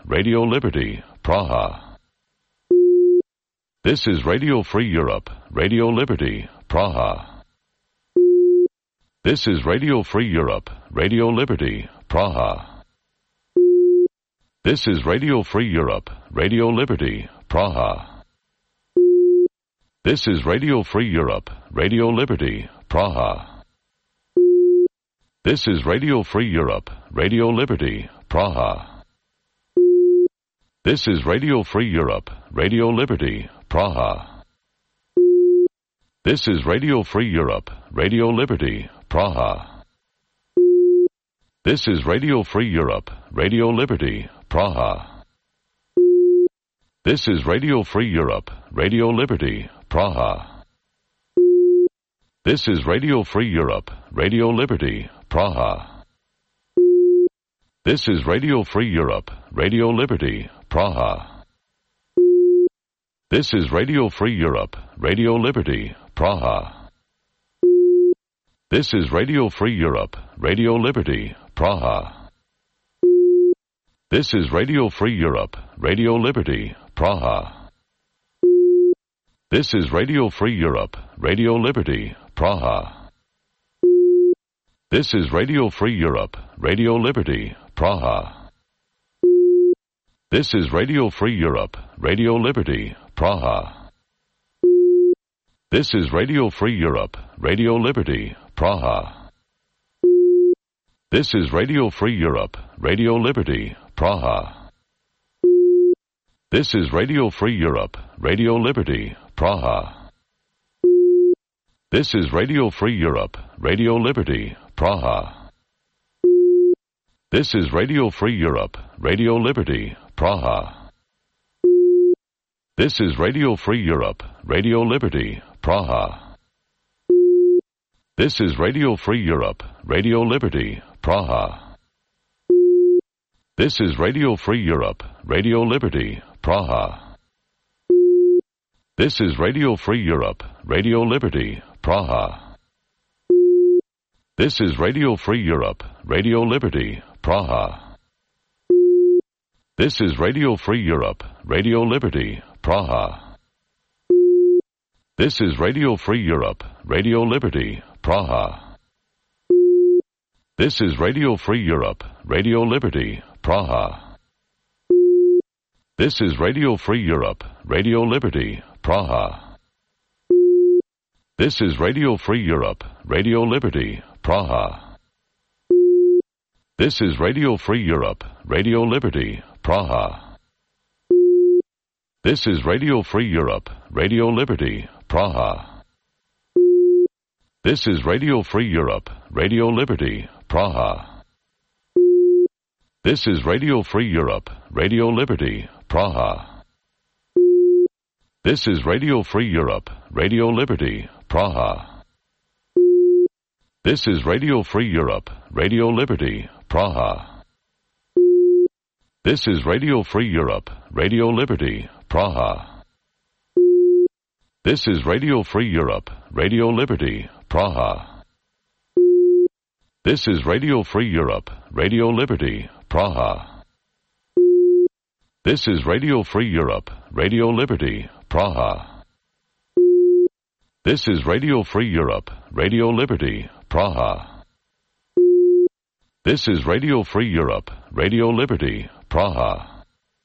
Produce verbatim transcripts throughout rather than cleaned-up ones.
Radio Liberty, Praha. This is Radio Free Europe, Radio Liberty, Praha. This is Radio Free Europe, Radio Liberty, Praha. This is Radio Free Europe, Radio Liberty, Praha. This is Radio Free Europe, Radio Liberty, Praha. This is Radio Free Europe, Radio Liberty, Praha. This is Radio Free Europe, Radio Liberty, Praha. This is Radio Free Europe, Radio Liberty, Praha. This is Radio Free Europe, Radio Liberty, Praha. This is Radio Free Europe, Radio Liberty, Praha. This is Radio Free Europe, Radio Liberty, Praha. This is Radio Free Europe, Radio Liberty, Praha. This is Radio Free Europe, Radio Liberty, Praha. This is Radio Free Europe, Radio Liberty, Praha. This is Radio Free Europe, Radio Liberty, Praha. This is Radio Free Europe, Radio Liberty, Praha. This is Radio Free Europe, Radio Liberty, Praha. This is Radio Free Europe, Radio Liberty, Praha. This is Radio Free Europe, Radio Liberty, Praha. This is Radio Free Europe, Radio Liberty, Praha. This is Radio Free Europe, Radio Liberty, Praha. This is Radio Free Europe, Radio Liberty, Praha. This is Radio Free Europe, Radio Liberty, Praha. This is Radio Free Europe, Radio Liberty, Praha. This is Radio Free Europe, Radio Liberty, Praha. This is Radio Free Europe, Radio Liberty, Praha. This is Radio Free Europe, Radio Liberty, Praha. This is Radio Free Europe, Radio Liberty, Praha. This is Radio Free Europe, Radio Liberty, Praha. This is Radio Free Europe, Radio Liberty, Praha. This is Radio Free Europe, Radio Liberty, Praha. This is Radio Free Europe, Radio Liberty, Praha. This is Radio Free Europe, Radio Liberty, Praha. This is Radio Free Europe, Radio Liberty, Praha. This is Radio Free Europe, Radio Liberty, Praha. This is Radio Free Europe, Radio Liberty, Praha. This is Radio Free Europe, Radio Liberty, Praha. This is Radio Free Europe, Radio Liberty, Praha. This is Radio Free Europe, Radio Liberty, Praha. This is Radio Free Europe, Radio Liberty, Praha. This is Radio Free Europe, Radio Liberty, Praha. This is Radio Free Europe, Radio Liberty, Praha. This is Radio Free Europe, Radio Liberty, Praha. This is Radio Free Europe, Radio Liberty, Praha. This is Radio Free Europe, Radio Liberty, Praha.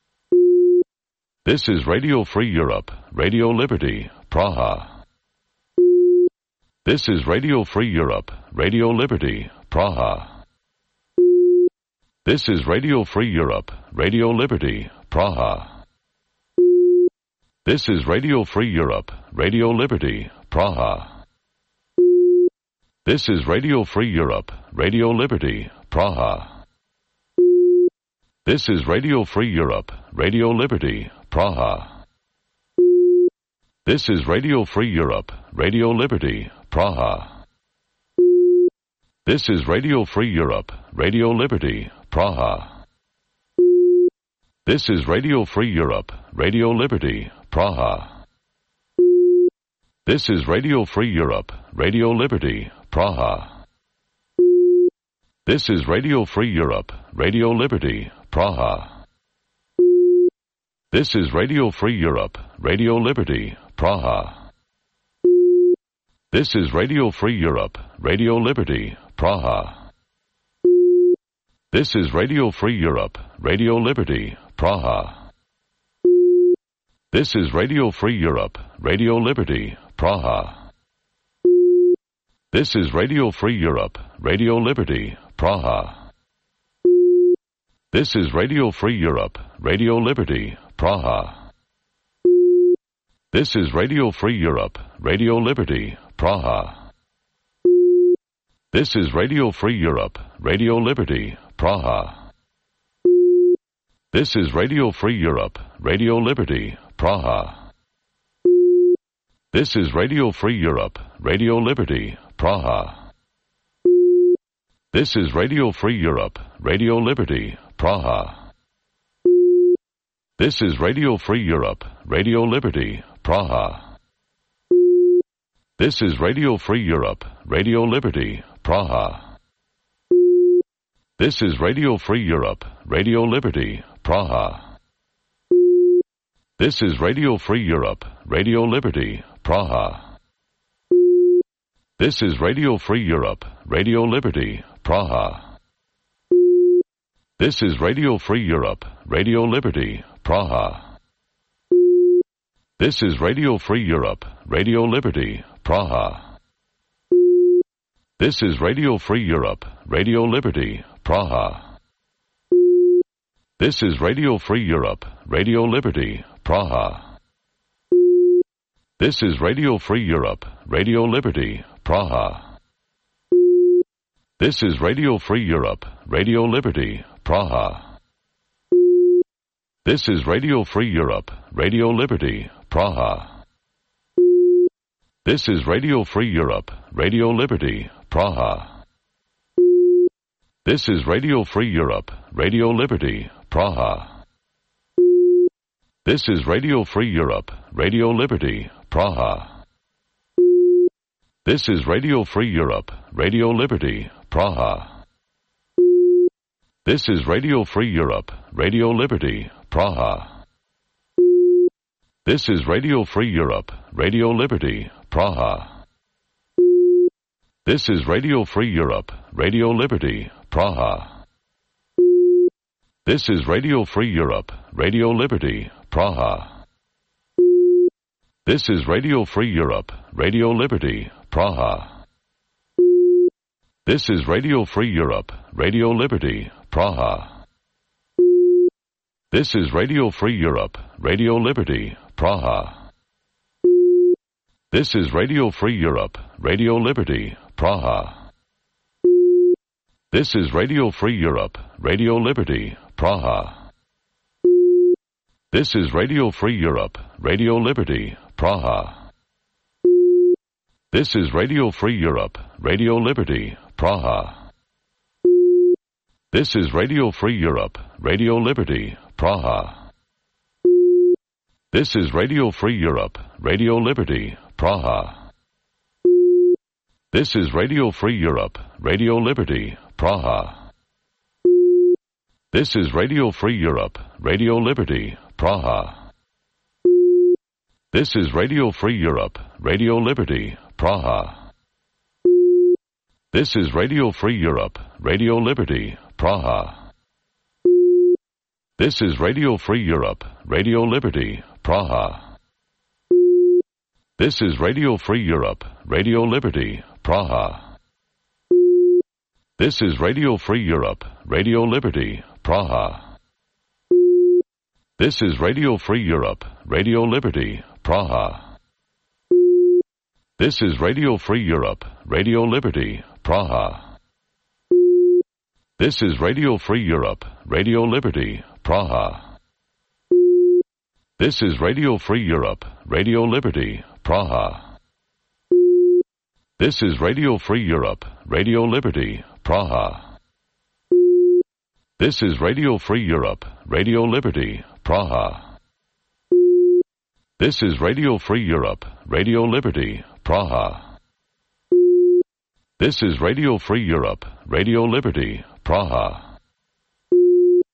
This is Radio Free Europe, Radio Liberty, Praha. This is Radio Free Europe, Radio Liberty, Praha. This is Radio Free Europe, Radio Liberty, Praha. This is Radio Free Europe, Radio Liberty, Praha. This is Radio Free Europe, Radio Liberty, Praha. This is Radio Free Europe, Radio Liberty, Praha. This is Radio Free Europe, Radio Liberty, Praha. This is Radio Free Europe, Radio Liberty, Praha. This is Radio Free Europe, Radio Liberty, Praha. This is Radio Free Europe, Radio Liberty, Praha. This is Radio Free Europe, Radio Liberty, Praha. This is Radio Free Europe, Radio Liberty, Praha. This is Radio Free Europe, Radio Liberty, Praha. This is Radio Free Europe, Radio Liberty, Praha. This is Radio Free Europe, Radio Liberty, Praha. This is Radio Free Europe, Radio Liberty, Praha. This is Radio Free Europe, Radio Liberty, Praha. This is Radio Free Europe, Radio Liberty, Praha. This is Radio Free Europe, Radio Liberty, Praha. This is Radio Free Europe, Radio Liberty, Praha. This is Radio Free Europe, Radio Liberty, Praha. This is Radio Free Europe, Radio Liberty, Praha. This is Radio Free Europe, Radio Liberty, Praha. This is Radio Free Europe, Radio Liberty, Praha. This is Radio Free Europe, Radio Liberty, Praha. This is Radio Free Europe, Radio Liberty, Praha. This is Radio Free Europe, Radio Liberty, Praha. This is Radio Free Europe, Radio Liberty, Praha. This is Radio Free Europe, Radio Liberty, Praha. This is Radio Free Europe, Radio Liberty, Praha. This is Radio Free Europe, Radio Liberty, Praha. This is Radio Free Europe, Radio Liberty, Praha. This is Radio Free Europe, Radio Liberty, Praha. This is Radio Free Europe, Radio Liberty, Praha. This is Radio Free Europe, Radio Liberty, Praha. This is Radio Free Europe, Radio Liberty, Praha. This is Radio Free Europe, Radio Liberty, Praha. This is Radio Free Europe, Radio Liberty, Praha. This is Radio Free Europe, Radio Liberty, Praha. This is Radio Free Europe, Radio Liberty, Praha. This is Radio Free Europe, Radio Liberty, Praha. This is Radio Free Europe, Radio Liberty, Praha. This is Radio Free Europe, Radio Liberty, Praha. This is Radio Free Europe, Radio Liberty, Praha. This is Radio Free Europe, Radio Liberty, Praha. This is Radio Free Europe, Radio Liberty, Praha. This is Radio Free Europe, Radio Liberty, Praha. This is Radio Free Europe, Radio Liberty, Praha. This is Radio Free Europe, Radio Liberty, Praha. This is Radio Free Europe, Radio Liberty, Praha. This is Radio Free Europe, Radio Liberty, Praha. This is Radio Free Europe, Radio Liberty, Praha. This is Radio Free Europe, Radio Liberty, Praha. This is Radio Free Europe, Radio Liberty, Praha. This is Radio Free Europe, Radio Liberty, Praha. This is Radio Free Europe, Radio Liberty, Praha. This is Radio Free Europe, Radio Liberty, Praha. This is Radio Free Europe, Radio Liberty, Praha. This is Radio Free Europe, Radio Liberty, Praha. This is Radio Free Europe, Radio Liberty, Praha. This is Radio Free Europe, Radio Liberty, Praha. This is Radio Free Europe, Radio Liberty, Praha. This is Radio Free Europe, Radio Liberty, Praha. This is Radio Free Europe, Radio Liberty, Praha. This is Radio Free Europe, Radio Liberty, Praha. This is Radio Free Europe, Radio Liberty, Praha.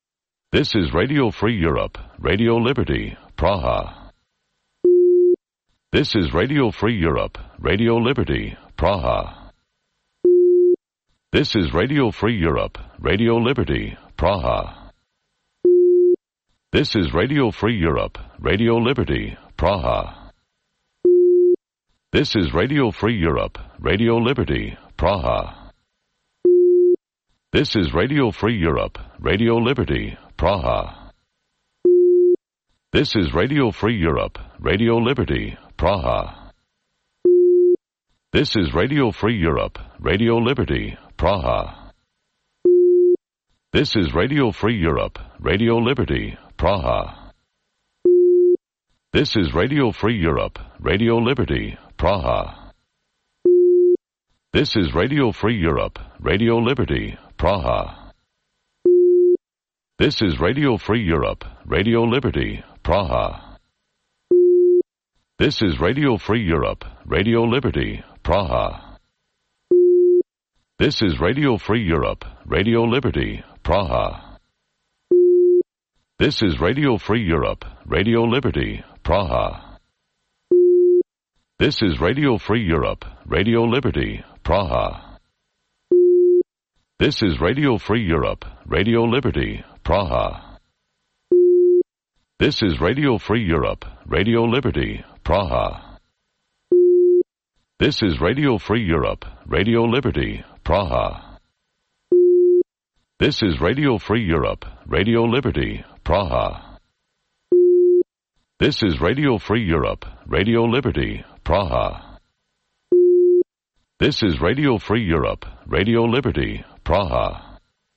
This is Radio Free Europe, Radio Liberty, Praha. This is Radio Free Europe, Radio Liberty, Praha. This is Radio Free Europe, Radio Liberty, Praha. This is Radio Free Europe, Radio Liberty, Praha. This is Radio Free Europe, Radio Liberty, Praha. This is Radio Free Europe, Radio Liberty, Praha. This is Radio Free Europe, Radio Liberty, Praha. This is Radio Free Europe, Radio Liberty, Praha. This is Radio Free Europe, Radio Liberty, Praha. This is Radio Free Europe, Radio Liberty, Praha. This is Radio Free Europe, Radio Liberty, Praha. This is Radio Free Europe, Radio Liberty, Praha. This is Radio Free Europe, Radio Liberty, Praha. This is Radio Free Europe, Radio Liberty, Praha. This is Radio Free Europe, Radio Liberty, Praha. This is Radio Free Europe, Radio Liberty, Praha. This is Radio Free Europe, Radio Liberty, Praha. This is Radio Free Europe, Radio Liberty, Praha. This is Radio Free Europe, Radio Liberty, Praha. This is Radio Free Europe, Radio Liberty, Praha. This is Radio Free Europe, Radio Liberty, Praha. This is Radio Free Europe, Radio Liberty, Praha.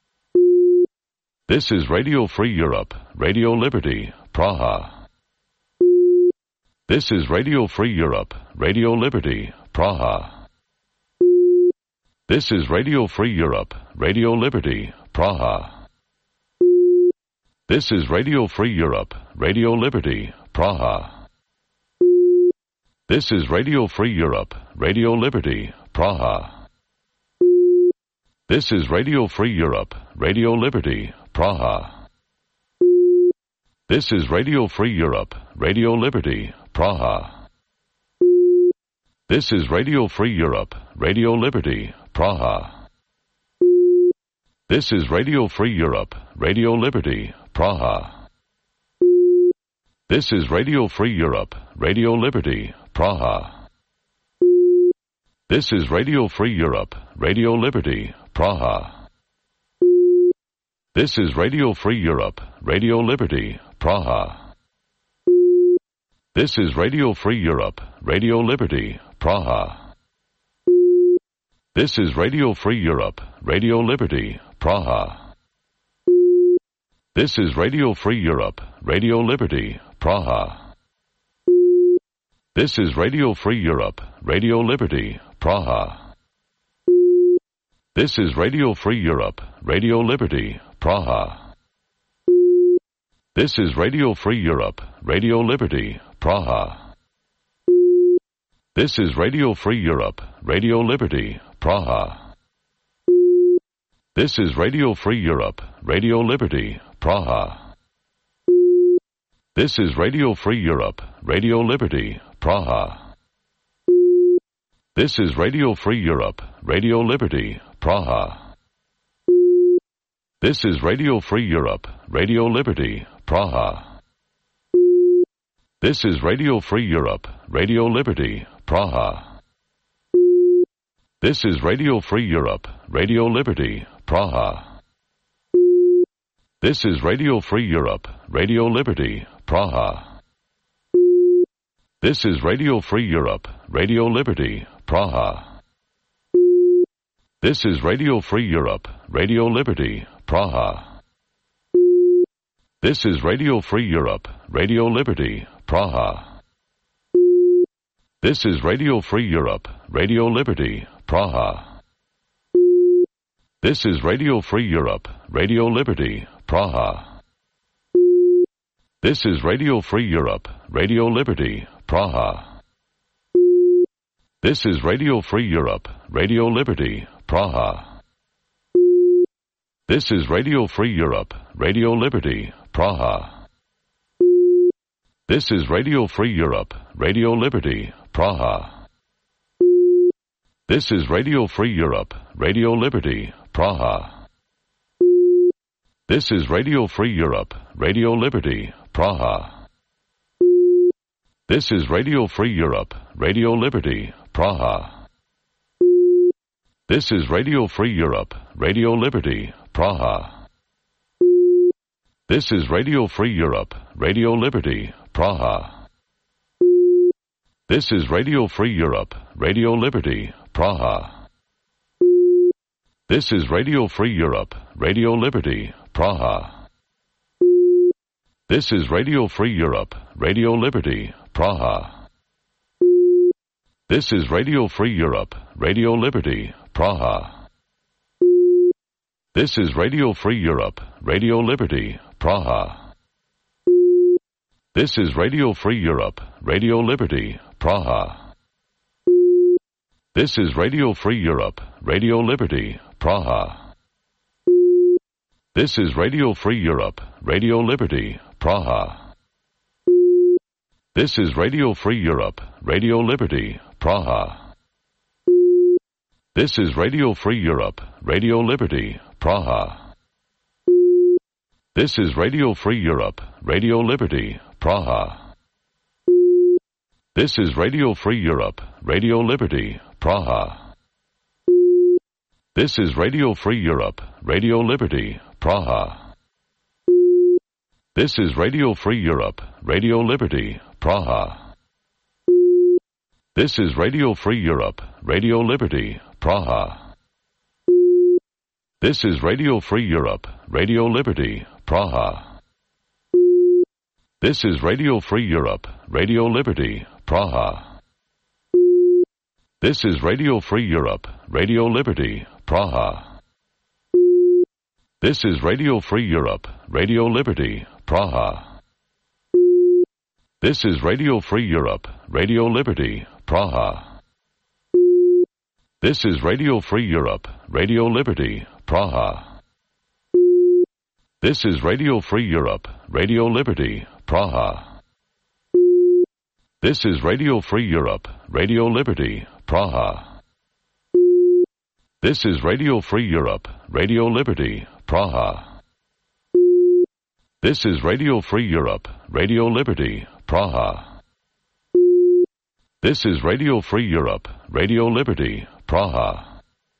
This is Radio Free Europe, Radio Liberty, Praha. This is Radio Free Europe, Radio Liberty, Praha. This is Radio Free Europe, Radio Liberty, Praha. This is Radio Free Europe, Radio Liberty, Praha. This is Radio Free Europe, Radio Liberty, Praha. This is Radio Free Europe, Radio Liberty, Praha. This is Radio Free Europe, Radio Liberty, Praha. This is Radio Free Europe, Radio Liberty, Praha. This is Radio Free Europe, Radio Liberty, Praha. This is Radio Free Europe, Radio Liberty, Praha. This is Radio Free Europe, Radio Liberty, Praha. This is Radio Free Europe, Radio Liberty, Praha. This is Radio Free Europe, Radio Liberty, Praha. This is Radio Free Europe, Radio Liberty, Praha. This is Radio Free Europe, Radio Liberty, Praha. This is Radio Free Europe, Radio Liberty, Praha. This is Radio Free Europe, Radio Liberty, Praha. This is Radio Free Europe, Radio Liberty, Praha. This is Radio Free Europe, Radio Liberty, Praha. This is Radio Free Europe, Radio Liberty, Praha. This is Radio Free Europe, Radio Liberty, Praha. This is Radio Free Europe, Radio Liberty, Praha. This is Radio Free Europe, Radio Liberty, Praha. This is Radio Free Europe, Radio Liberty, Praha. This is Radio Free Europe, Radio Liberty, Praha. This is Radio Free Europe, Radio Liberty, Praha. This is Radio Free Europe, Radio Liberty, Praha. This is Radio Free Europe, Radio Liberty, Praha. This is Radio Free Europe, Radio Liberty, Praha. This is Radio Free Europe, Radio Liberty, Praha. This is Radio Free Europe, Radio Liberty, Praha. This is Radio Free Europe, Radio Liberty, Praha. This is Radio Free Europe, Radio Liberty, Praha. This is Radio Free Europe, Radio Liberty, Praha. This is Radio Free Europe, Radio Liberty, Praha. This is Radio Free Europe, Radio Liberty, Praha. This is Radio Free Europe, Radio Liberty, Praha. This is Radio Free Europe, Radio Liberty, Praha. This is Radio Free Europe, Radio Liberty, Praha. This is Radio Free Europe, Radio Liberty, Praha. This is Radio Free Europe, Radio Liberty, Praha. This is Radio Free Europe, Radio Liberty, Praha. This is Radio Free Europe, Radio Liberty, Praha. This is Radio Free Europe, Radio Liberty, Praha. This is Radio Free Europe, Radio Liberty, Praha. This is Radio Free Europe, Radio Liberty, Praha. This is Radio Free Europe, Radio Liberty, Praha. This is Radio Free Europe, Radio Liberty, Praha. This is Radio Free Europe, Radio Liberty, Praha. This is Radio Free Europe, Radio Liberty, Praha. This is Radio Free Europe, Radio Liberty, Praha. This is Radio Free Europe, Radio Liberty, Praha. This is Radio Free Europe, Radio Liberty, Praha. This is Radio Free Europe, Radio Liberty, Praha. This is Radio Free Europe, Radio Liberty, Praha. This is Radio Free Europe, Radio Liberty, Praha. This is Radio Free Europe, Radio Liberty, Praha. This is Radio Free Europe, Radio Liberty, Praha. This is Radio Free Europe, Radio Liberty, Praha. This is Radio Free Europe, Radio Liberty, Praha. This is Radio Free Europe, Radio Liberty, Praha. This is Radio Free Europe, Radio Liberty, Praha. This is Radio Free Europe, Radio Liberty, Praha. This is Radio Free Europe, Radio Liberty, Praha. This is Radio Free Europe, Radio Liberty, Praha. This is Radio Free Europe, Radio Liberty, Praha.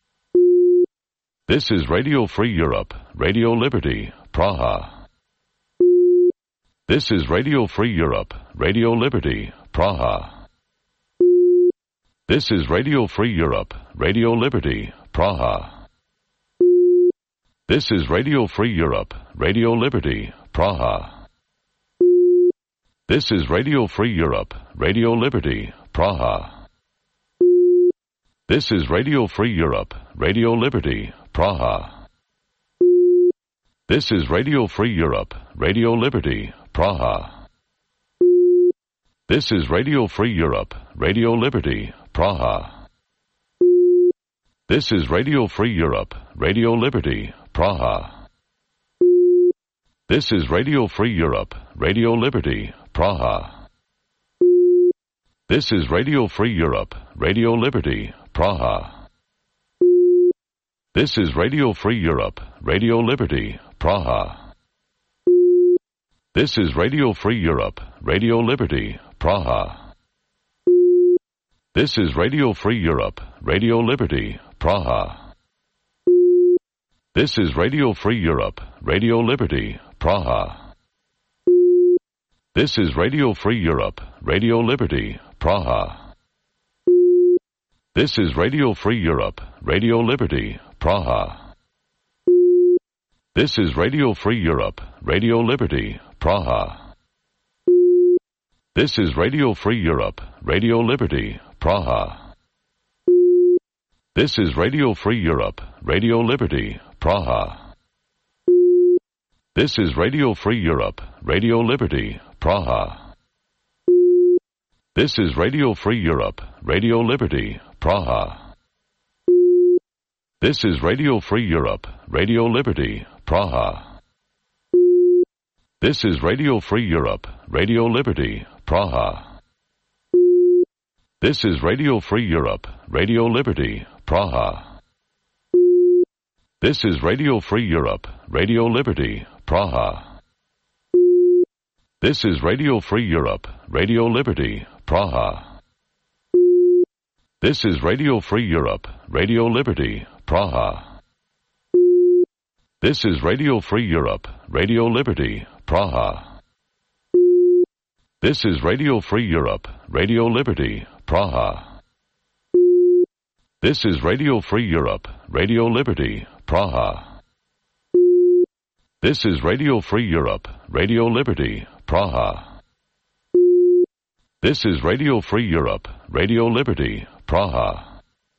This is Radio Free Europe, Radio Liberty, Praha. This is Radio Free Europe, Radio Liberty, Praha. This is Radio Free Europe, Radio Liberty, Praha. This is Radio Free Europe, Radio Liberty, Praha. This is Radio Free Europe, Radio Liberty, Praha. This is Radio Free Europe, Radio Liberty, Praha. This is Radio Free Europe, Radio Liberty, Praha. This is Radio Free Europe, Radio Liberty, Praha. This is Radio Free Europe, Radio Liberty, Praha. This is Radio Free Europe, Radio Liberty, Praha. This is Radio Free Europe, Radio Liberty, Praha. This is Radio Free Europe, Radio Liberty, Praha. This is Radio Free Europe, Radio Liberty, Praha. This is Radio Free Europe, Radio Liberty, Praha. This is Radio Free Europe, Radio Liberty, Praha. This is Radio Free Europe, Radio Liberty, Praha. This is Radio Free Europe, Radio Liberty, Praha. This is Radio Free Europe, Radio Liberty, Praha. This is Radio Free Europe, Radio Liberty, Praha. This is Radio Free Europe, Radio Liberty, Praha. This is Radio Free Europe, Radio Liberty, Praha. This is Radio Free Europe, Radio Liberty, Praha. This is Radio Free Europe, Radio Liberty, Praha. This is Radio Free Europe, Radio Liberty, Praha. This is Radio Free Europe, Radio Liberty, Praha. This is Radio Free Europe, Radio Liberty, Praha. This is Radio Free Europe, Radio Liberty, Praha. This is Radio Free Europe, Radio Liberty, Praha. This is Radio Free Europe, Radio Liberty, Praha. This is Radio Free Europe, Radio Liberty, Praha. This is Radio Free Europe, Radio Liberty, Praha. This is Radio Free Europe, Radio Liberty, Praha. This is Radio Free Europe, Radio Liberty, Praha.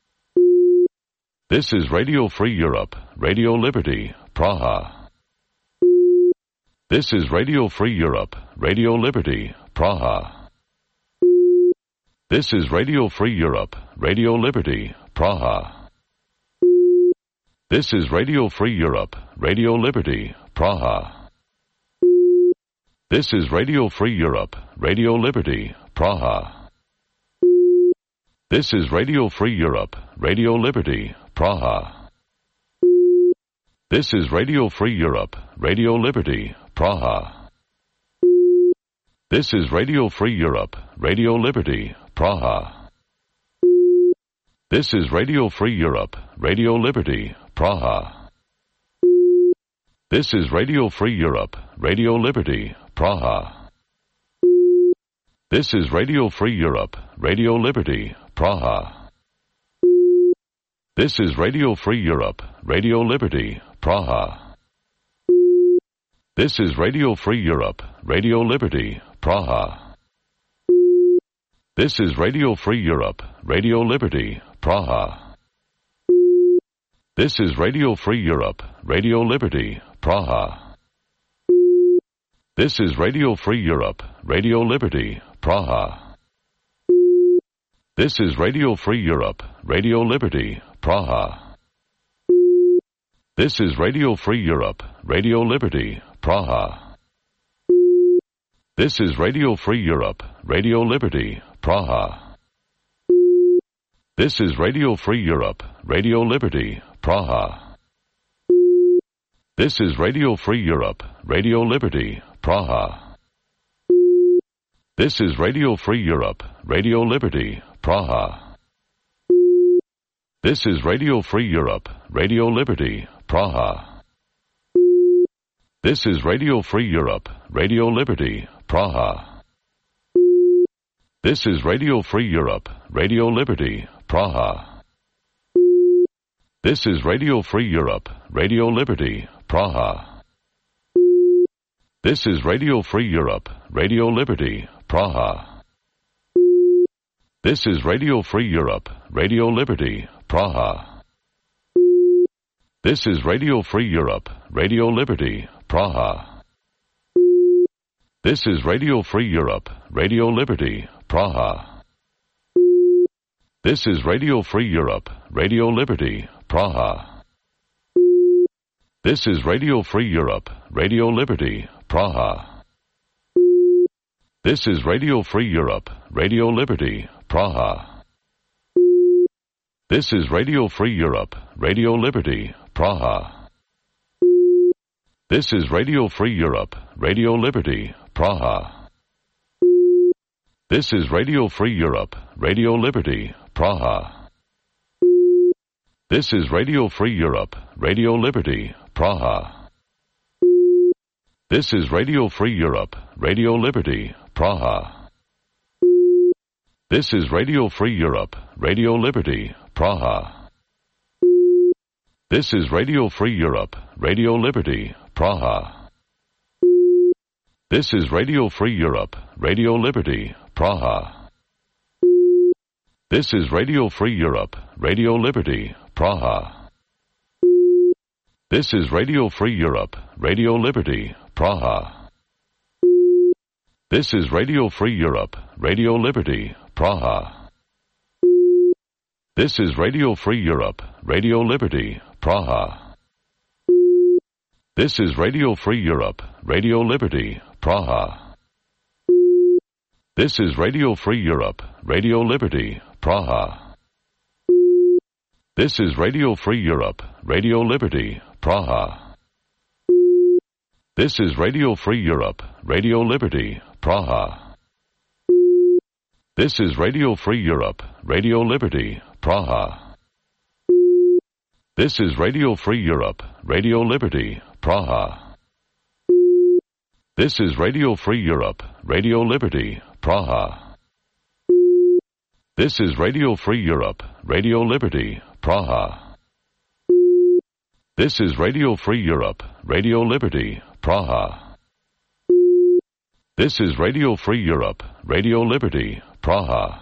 This is Radio Free Europe, Radio Liberty, Praha. This is Radio Free Europe, Radio Liberty, Praha. This is Radio Free Europe, Radio Liberty, Praha. This is Radio Free Europe, Radio Liberty, Praha. This is Radio Free Europe, Radio Liberty, Praha. This is Radio Free Europe, Radio Liberty, Praha. This is Radio Free Europe, Radio Liberty, Praha. This is Radio Free Europe, Radio Liberty, Praha. This is Radio Free Europe, Radio Liberty, Praha. This is Radio Free Europe, Radio Liberty, Praha. This is Radio Free Europe, Radio Liberty, Praha. This is Radio Free Europe, Radio Liberty, Praha. This is Radio Free Europe, Radio Liberty, Praha. This is Radio Free Europe, Radio Liberty, Praha. This is Radio Free Europe, Radio Liberty, Praha. This is Radio Free Europe, Radio Liberty, Praha. This is Radio Free Europe, Radio Liberty, Praha. This is Radio Free Europe, Radio Liberty, Praha. This is Radio Free Europe, Radio Liberty, Praha. This is Radio Free Europe, Radio Liberty, Praha. This is Radio Free Europe, Radio Liberty, Praha. This is Radio Free Europe, Radio Liberty, Praha. This is Radio Free Europe, Radio Liberty, Praha. This is Radio Free Europe, Radio Liberty, Praha. This is Radio Free Europe, Radio Liberty, Praha. This is Radio Free Europe, Radio Liberty, Praha. This is Radio Free Europe, Radio Liberty, Praha. This is Radio Free Europe, Radio Liberty, Praha. This is Radio Free Europe, Radio Liberty, Praha. This is Radio Free Europe, Radio Liberty, Praha. This is Radio Free Europe, Radio Liberty, Praha. This is Radio Free Europe, Radio Liberty, Praha. This is Radio Free Europe, Radio Liberty, Praha. This is Radio Free Europe, Radio Liberty, Praha. This is Radio Free Europe, Radio Liberty, Praha. This is Radio Free Europe, Radio Liberty, Praha. This is Radio Free Europe, Radio Liberty, Praha. This is Radio Free Europe, Radio Liberty, Praha. This is Radio Free Europe, Radio Liberty, Praha. This is Radio Free Europe, Radio Liberty, Praha. This is Radio Free Europe, Radio Liberty, Praha. This is Radio Free Europe, Radio Liberty, Praha. This is Radio Free Europe, Radio Liberty, Praha. This is Radio Free Europe, Radio Liberty, Praha. This is Radio Free Europe, Radio Liberty, Praha. This is Radio Free Europe, Radio Liberty, Praha. This is Radio Free Europe, Radio Liberty, Praha. This is Radio Free Europe, Radio Liberty, Praha. This is Radio Free Europe, Radio Liberty, Praha. This is Radio Free Europe, Radio Liberty, Praha. This is Radio Free Europe, Radio Liberty, Praha. This is Radio Free Europe, Radio Liberty, Praha. This is Radio Free Europe, Radio Liberty, Praha. This is Radio Free Europe, Radio Liberty, Praha. This is Radio Free Europe, Radio Liberty, Praha.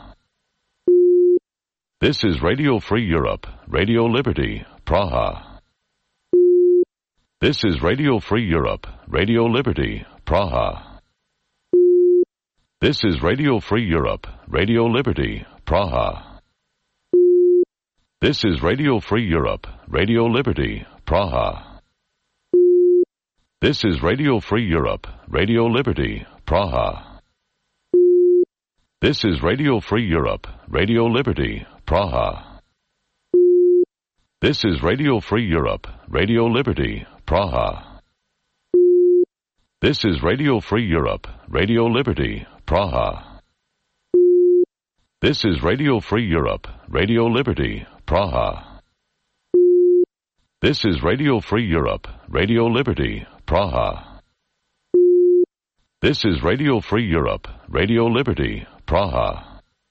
This is Radio Free Europe, Radio Liberty, Praha. This is Radio Free Europe, Radio Liberty, Praha. This is Radio Free Europe, Radio Liberty, Praha. This is Radio Free Europe, Radio Liberty, Praha. This is Radio Free Europe, Radio Liberty, Praha. This is Radio Free Europe, Radio Liberty, Praha. This is Radio Free Europe, Radio Liberty, Praha. This is Radio Free Europe, Radio Liberty, Praha. This is Radio Free Europe, Radio Liberty, Praha. This is Radio Free Europe, Radio Liberty, Praha. This is Radio Free Europe, Radio Liberty, Praha.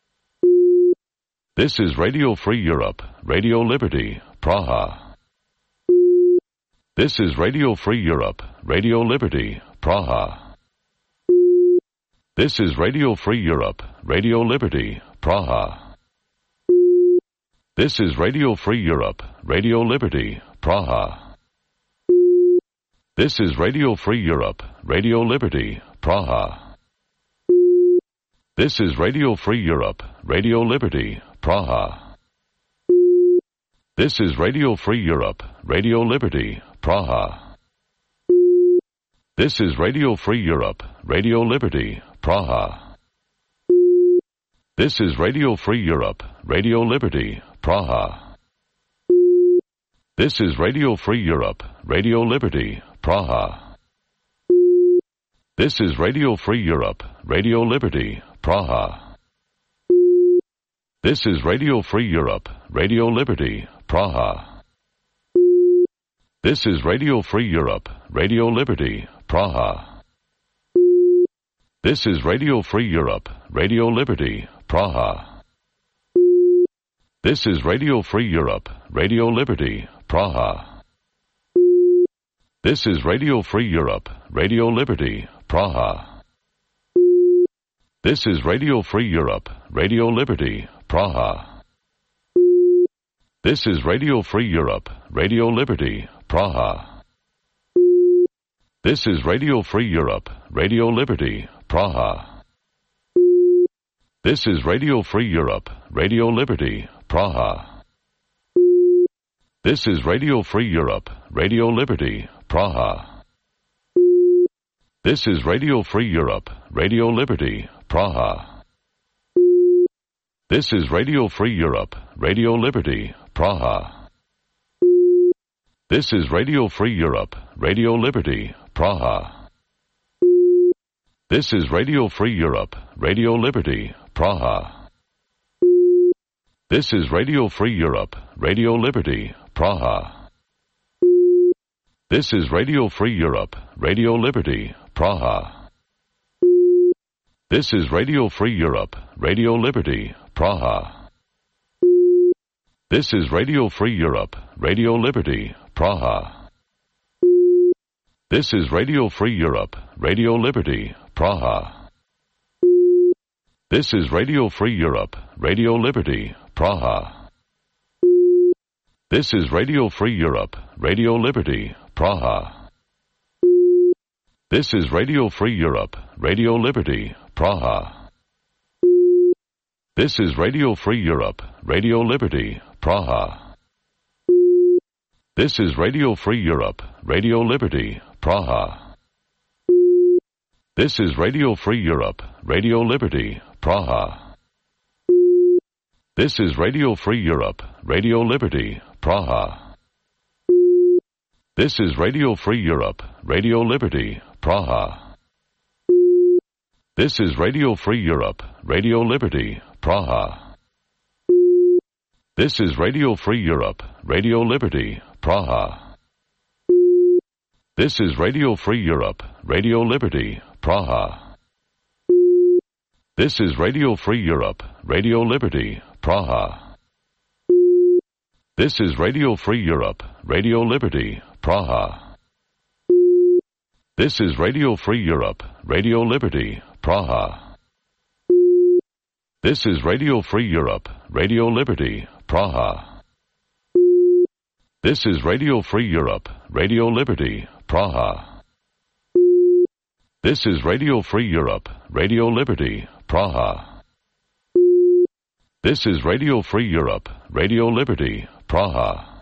This is Radio Free Europe, Radio Liberty, Praha. This is Radio Free Europe, Radio Liberty, Praha. This is Radio Free Europe, Radio Liberty, Praha. This is Radio Free Europe, Radio Liberty, Praha. This is Radio Free Europe, Radio Liberty, Praha. This is Radio Free Europe, Radio Liberty, Praha. This is Radio Free Europe, Radio Liberty, Praha. This is Radio Free Europe, Radio Liberty, Praha. This is Radio Free Europe, Radio Liberty, Praha. This is Radio Free Europe, Radio Liberty, Praha. This is Radio Free Europe, Radio Liberty, Praha. This is Radio Free Europe, Radio Liberty, Praha. This is Radio Free Europe, Radio Liberty, Praha. This is Radio Free Europe, Radio Liberty, Praha. This is Radio Free Europe, Radio Liberty, Praha. This is Radio Free Europe, Radio Liberty, Praha. This is Radio Free Europe, Radio Liberty, Praha. This is Radio Free Europe, Radio Liberty, Praha. This is Radio Free Europe, Radio Liberty, Praha. This is Radio Free Europe, Radio Liberty, Praha. This is Radio Free Europe, Radio Liberty, Praha. This is Radio Free Europe, Radio Liberty, Praha. This is Radio Free Europe, Radio Liberty, Praha. This is Radio Free Europe, Radio Liberty, Praha. This is Radio Free Europe, Radio Liberty, Praha. This is Radio Free Europe, Radio Liberty, Praha. This is Radio Free Europe, Radio Liberty, Praha. This is Radio Free Europe, Radio Liberty, Praha. This is Radio Free Europe, Radio Liberty, Praha. This is Radio Free Europe, Radio Liberty, Praha. This is Radio Free Europe, Radio Liberty, Praha. This is Radio Free Europe, Radio Liberty, Praha. This is Radio Free Europe, Radio Liberty, Praha. This is Radio Free Europe, Radio Liberty, Praha. This is Radio Free Europe, Radio Liberty, Praha. This is Radio Free Europe, Radio Liberty, Praha. This is Radio Free Europe, Radio Liberty, Praha. This is Radio Free Europe, Radio Liberty, Praha. This is Radio Free Europe, Radio Liberty, Praha. This is Radio Free Europe, Radio Liberty, Praha. This is Radio Free Europe, Radio Liberty, Praha. This is Radio Free Europe, Radio Liberty, Praha. This is Radio Free Europe, Radio Liberty, Praha. This is Radio Free Europe, Radio Liberty, Praha. This is Radio Free Europe, Radio Liberty, Praha. This is Radio Free Europe, Radio Liberty, Praha. This is Radio Free Europe, Radio Liberty, Praha. This is Radio Free Europe, Radio Liberty, Praha.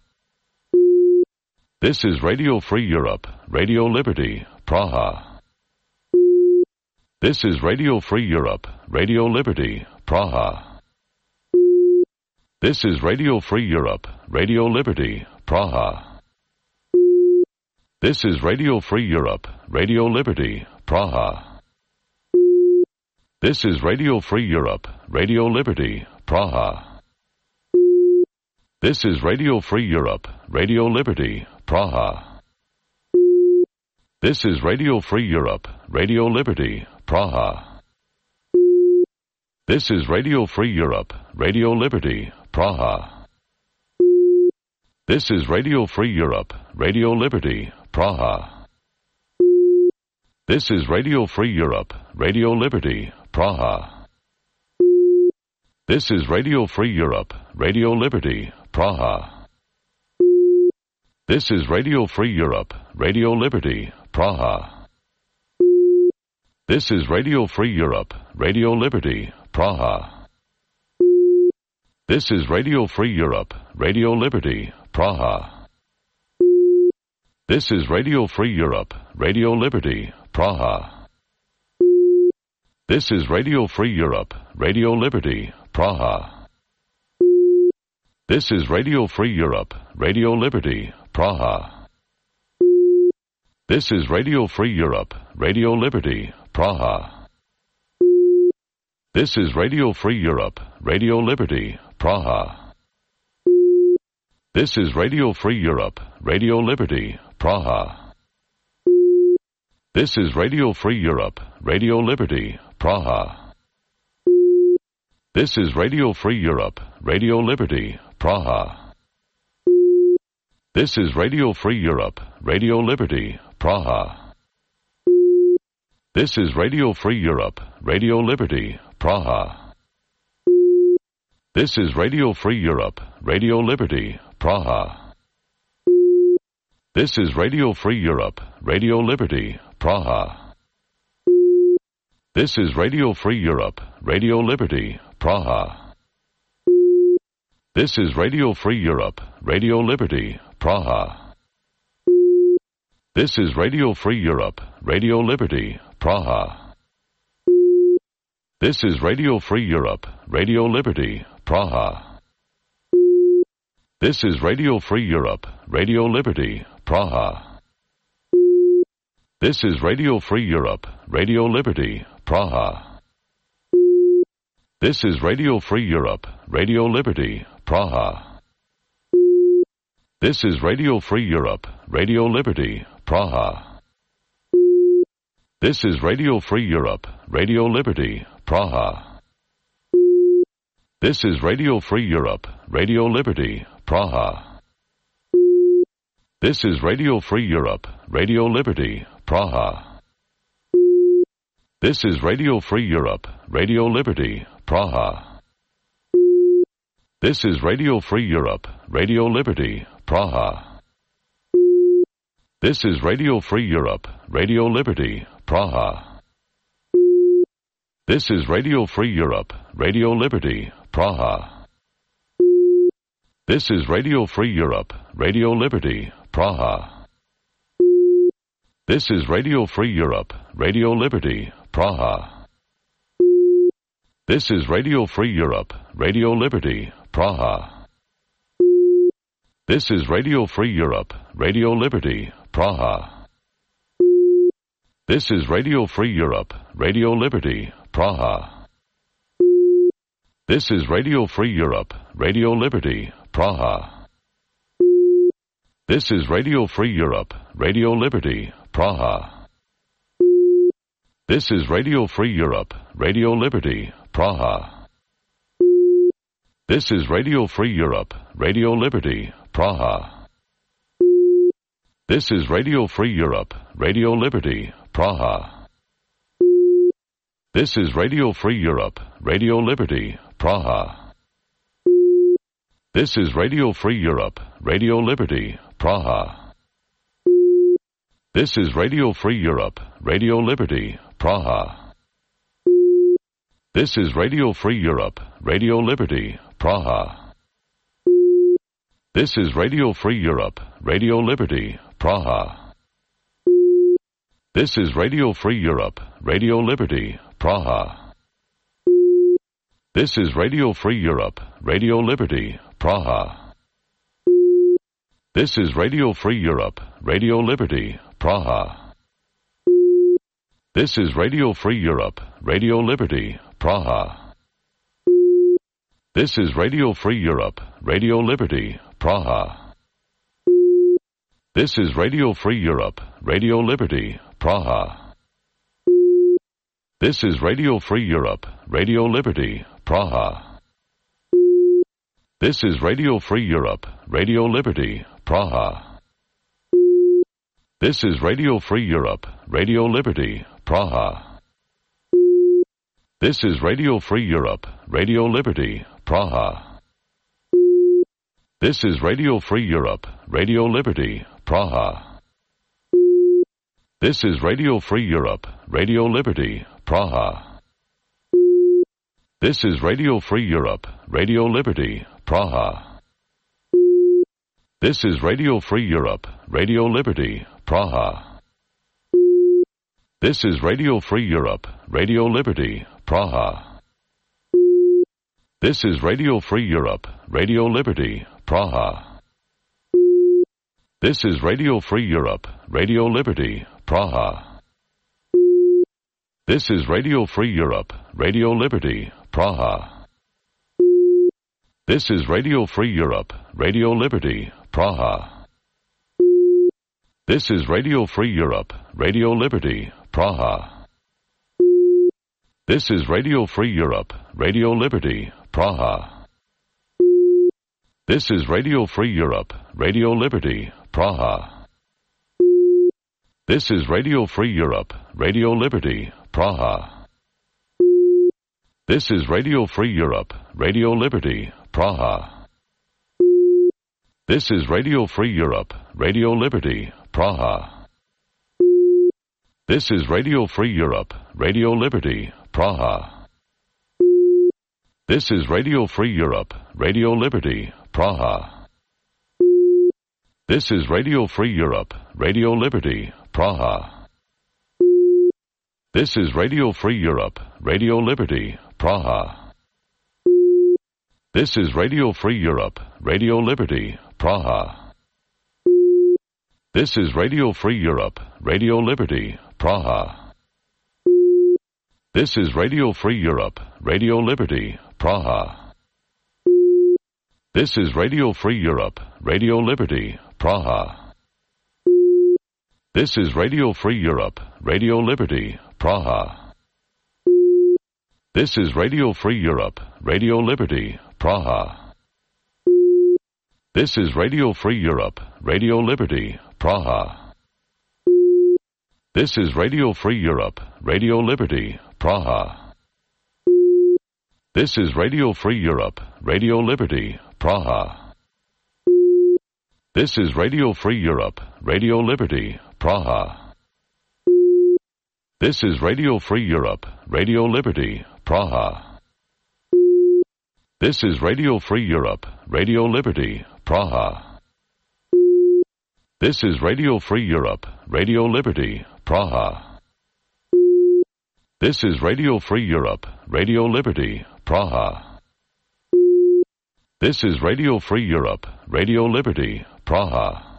This is Radio Free Europe, Radio Liberty, Praha. This is Radio Free Europe, Radio Liberty, Praha. This is Radio Free Europe, Radio Liberty, Praha. This is Radio Free Europe, Radio Liberty, Praha. This is Radio Free Europe, Radio Liberty, Praha. This is Radio Free Europe, Radio Liberty, Praha. This is Radio Free Europe, Radio Liberty, Praha. This is Radio Free Europe, Radio Liberty, Praha. This is Radio Free Europe, Radio Liberty, Praha. This is Radio Free Europe, Radio Liberty, Praha. This is Radio Free Europe, Radio Liberty, Praha. This is Radio Free Europe, Radio Liberty, Praha. This is Radio Free Europe, Radio Liberty, Praha. This is Radio Free Europe, Radio Liberty, Praha. This is Radio Free Europe, Radio Liberty, Praha. This is Radio Free Europe, Radio Liberty, Praha. This is Radio Free Europe, Radio Liberty, Praha. This is Radio Free Europe, Radio Liberty, Praha. This is Radio Free Europe, Radio Liberty, Praha. This is Radio Free Europe, Radio Liberty, Praha. This is Radio Free Europe, Radio Liberty, Praha. This is Radio Free Europe, Radio Liberty, Praha. This is Radio Free Europe, Radio Liberty, Praha. This is Radio Free Europe, Radio Liberty, Praha. This is Radio Free Europe, Radio Liberty, Praha. This is Radio Free Europe, Radio Liberty, Praha. This is Radio Free Europe, Radio Liberty, Praha. This is Radio Free Europe, Radio Liberty, Praha. This is Radio Free Europe, Radio Liberty, Praha. This is Radio Free Europe, Radio Liberty, Praha. This is Radio Free Europe, Radio Liberty, Praha. This is Radio Free Europe, Radio Liberty, Praha. This is Radio Free Europe, Radio Liberty, Praha. This is Radio Free Europe, Radio Liberty, Praha. This is Radio Free Europe, Radio Liberty, Praha. This is Radio Free Europe, Radio Liberty, Praha. This is Radio Free Europe, Radio Liberty, Praha. This is Radio Free Europe, Radio Liberty, Praha. This is Radio Free Europe, Radio Liberty, Praha. This is Radio Free Europe, Radio Liberty, Praha. This is Radio Free Europe, Radio Liberty, Praha. This is Radio Free Europe, Radio Liberty, Praha. This is Radio Free Europe, Radio Liberty, Praha. This is Radio Free Europe, Radio Liberty, Praha. This is Radio Free Europe, Radio Liberty, Praha. This is Radio Free Europe, Radio Liberty, Praha. This is Radio Free Europe, Radio Liberty, Praha. This is Radio Free Europe, Radio Liberty, Praha. This is Radio Free Europe, Radio Liberty, Praha. This is Radio Free Europe, Radio Liberty, Praha. This is Radio Free Europe, Radio Liberty, Praha. This is Radio Free Europe, Radio Liberty, Praha. This is Radio Free Europe, Radio Liberty, Praha. This is Radio Free Europe, Radio Liberty, Praha. This is Radio Free Europe, Radio Liberty, Praha. This is Radio Free Europe, Radio Liberty, Praha. This is Radio Free Europe, Radio Liberty, Praha. This is Radio Free Europe, Radio Liberty, Praha. This is Radio Free Europe, Radio Liberty, Praha. This is Radio Free Europe, Radio Liberty, Praha. This is Radio Free Europe, Radio Liberty, Praha. This is Radio Free Europe, Radio Liberty, Praha. This is Radio Free Europe, Radio Liberty, Praha. This is Radio Free Europe, Radio Liberty, Praha. This is Radio Free Europe, Radio Liberty, Praha. This is Radio Free Europe, Radio Liberty, Praha. This is Radio Free Europe, Radio Liberty, Praha. This is Radio Free Europe, Radio Liberty, Praha. This is Radio Free Europe, Radio Liberty, Praha. This is Radio Free Europe, Radio Liberty, Praha. This is Radio Free Europe, Radio Liberty, Praha. This is Radio Free Europe, Radio Liberty, Praha. This is Radio Free Europe, Radio Liberty, Praha. This is Radio Free Europe, Radio Liberty, Praha. This is Radio Free Europe, Radio Liberty, Praha. This is Radio Free Europe, Radio Liberty, Praha. This is Radio Free Europe, Radio Liberty, Praha. This is Radio Free Europe, Radio Liberty, Praha. This is Radio Free Europe, Radio Liberty, Praha. This is Radio Free Europe, Radio Liberty, Praha. This is Radio Free Europe, Radio Liberty, Praha. This is Radio Free Europe, Radio Liberty, Praha. This is Radio Free Europe, Radio Liberty, Praha. This is Radio Free Europe, Radio Liberty, Praha. This is Radio Free Europe, Radio Liberty, Praha. This is Radio Free Europe, Radio Liberty, Praha. This is Radio Free Europe, Radio Liberty, Praha. This is Radio Free Europe, Radio Liberty, Praha. This is Radio Free Europe, Radio Liberty, Praha. This is Radio Free Europe, Radio Liberty, Praha. This is Radio Free Europe, Radio Liberty, Praha. This is Radio Free Europe, Radio Liberty, Praha. This is Radio Free Europe, Radio Liberty, Praha. This is Radio Free Europe, Radio Liberty, Praha. This is Radio Free Europe, Radio Liberty, Praha. This is Radio Free Europe, Radio Liberty, Praha. This is Radio Free Europe, Radio Liberty, Praha. This is Radio Free Europe, Radio Liberty, Praha. This is Radio Free Europe, Radio Liberty, Praha. This is Radio Free Europe, Radio Liberty, Praha.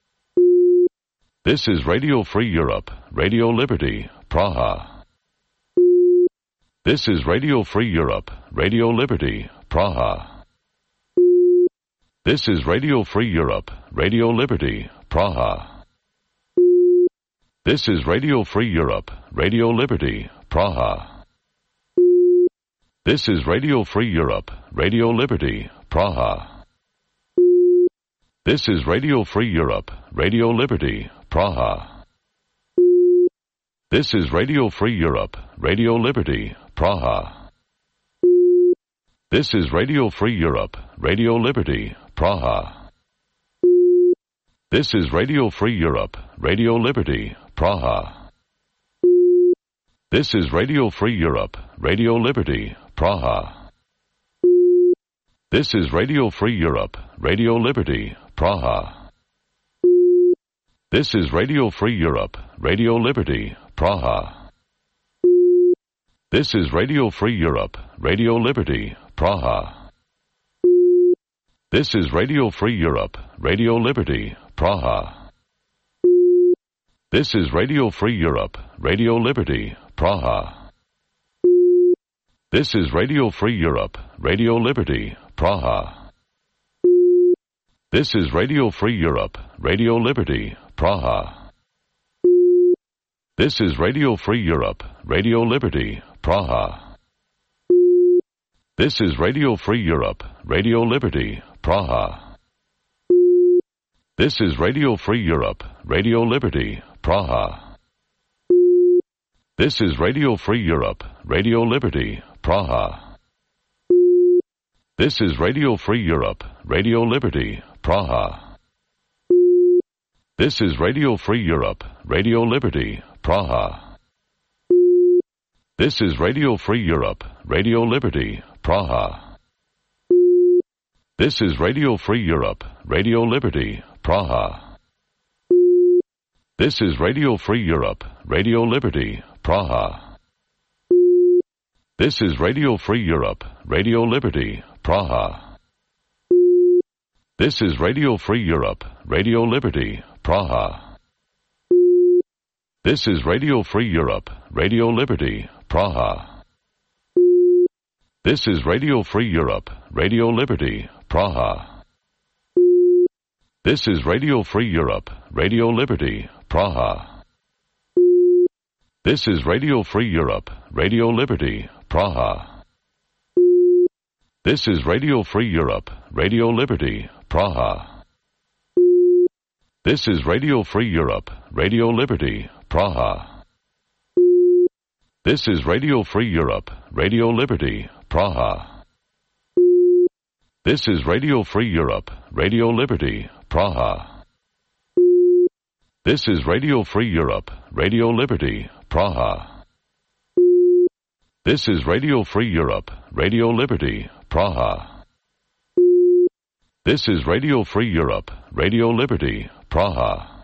This is Radio Free Europe, Radio Liberty, Praha. This is Radio Free Europe, Radio Liberty, Praha. This is Radio Free Europe, Radio Liberty, Praha. This is Radio Free Europe, Radio Liberty, Praha. This is Radio Free Europe, Radio Liberty, Praha. This is Radio Free Europe, Radio Liberty, Praha. This is Radio Free Europe, Radio Liberty, Praha. This is Radio Free Europe, Radio Liberty, Praha. This is Radio Free Europe, Radio Liberty, Praha. This is Radio Free Europe, Radio Liberty, Praha. This is Radio Free Europe, Radio Liberty, Praha. This is Radio Free Europe, Radio Liberty, Praha. This is Radio Free Europe, Radio Liberty, Praha. This is Radio Free Europe, Radio Liberty, Praha. This is Radio Free Europe, Radio Liberty, Praha. This is Radio Free Europe, Radio Liberty, Praha. This is Radio Free Europe, Radio Liberty, Praha. This is Radio Free Europe, Radio Liberty, Praha. This is Radio Free Europe, Radio Liberty, Praha. This is Radio Free Europe, Radio Liberty, Praha. This is Radio Free Europe, Radio Liberty, Praha. This is Radio Free Europe, Radio Liberty, Praha. This is Radio Free Europe, Radio Liberty, Praha. This is Radio Free Europe, Radio Liberty, Praha. This is Radio Free Europe, Radio Liberty, Praha. This is Radio Free Europe, Radio Liberty, Praha. This is Radio Free Europe, Radio Liberty, Praha. This is Radio Free Europe, Radio Liberty, Praha. This is Radio Free Europe, Radio Liberty, Praha. This is Radio Free Europe, Radio Liberty, Praha. This is Radio Free Europe, Radio Liberty, Praha. This is Radio Free Europe, Radio Liberty, Praha. This is Radio Free Europe, Radio Liberty, Praha. This is Radio Free Europe, Radio Liberty, Praha. This is Radio Free Europe, Radio Liberty, Praha. This is Radio Free Europe, Radio Liberty, Praha. This is Radio Free Europe, Radio Liberty, Praha. This is Radio Free Europe, Radio Liberty, Praha. This is Radio Free Europe, Radio Liberty, Praha.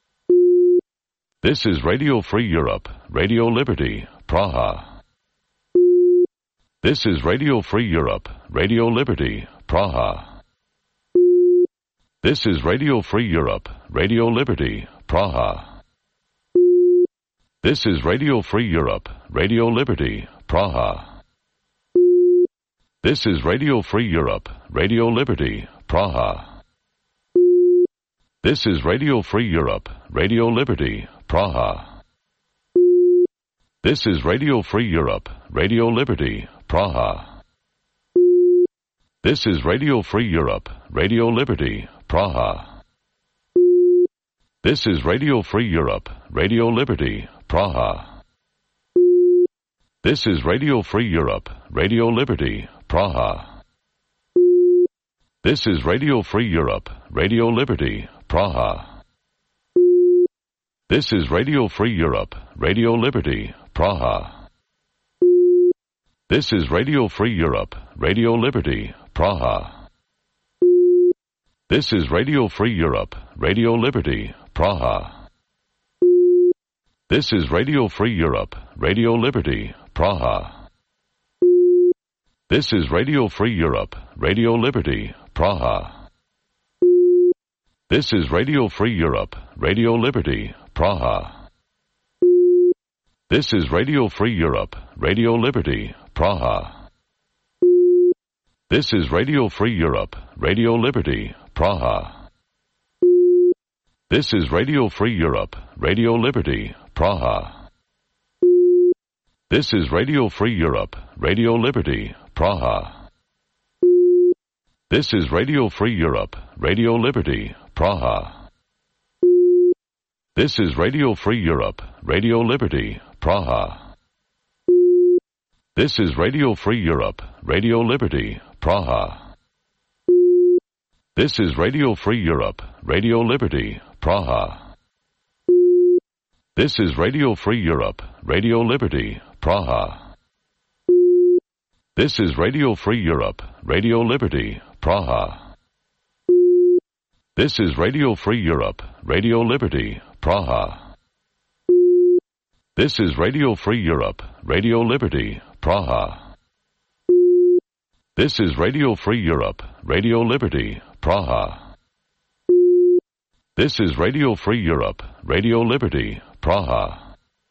This is Radio Free Europe, Radio Liberty, Praha. This is Radio Free Europe, Radio Liberty, Praha. This is Radio Free Europe, Radio Liberty, Praha. This is Radio Free Europe, Radio Liberty, Praha. This is Radio Free Europe, Radio Liberty, Praha. This is Radio Free Europe, Radio Liberty, Praha. This is Radio Free Europe, Radio Liberty, Praha. This is Radio Free Europe, Radio Liberty, Praha. This is Radio Free Europe, Radio Liberty, Praha. This is Radio Free Europe, Radio Liberty, Praha. This is Radio Free Europe, Radio Liberty, Praha. This is Radio Free Europe, Radio Liberty, Praha. This is Radio Free Europe, Radio Liberty, Praha. This is Radio Free Europe, Radio Liberty, Praha. This is Radio Free Europe, Radio Liberty, Praha. This is Radio Free Europe, Radio Liberty, Praha. This is Radio Free Europe, Radio Liberty, Praha. This is Radio Free Europe, Radio Liberty, Praha. This is Radio Free Europe, Radio Liberty, Praha. This is Radio Free Europe, Radio Liberty, Praha. This is Radio Free Europe, Radio Liberty, Praha. This is Radio Free Europe, Radio Liberty, Praha. This is Radio Free Europe, Radio Liberty, Praha. This is Radio Free Europe, Radio Liberty, Praha. This is Radio Free Europe, Radio Liberty, Praha. This is Radio Free Europe, Radio Liberty, Praha. This is Radio Free Europe, Radio Liberty, Praha. This is Radio Free Europe, Radio Liberty, Praha. This is Radio Free Europe, Radio Liberty, Praha. This is Radio Free Europe, Radio Liberty, Praha. This is Radio Free Europe, Radio Liberty, Praha.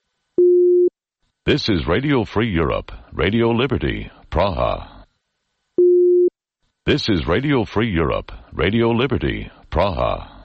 This is Radio Free Europe, Radio Liberty, Praha. This is Radio Free Europe, Radio Liberty, Praha.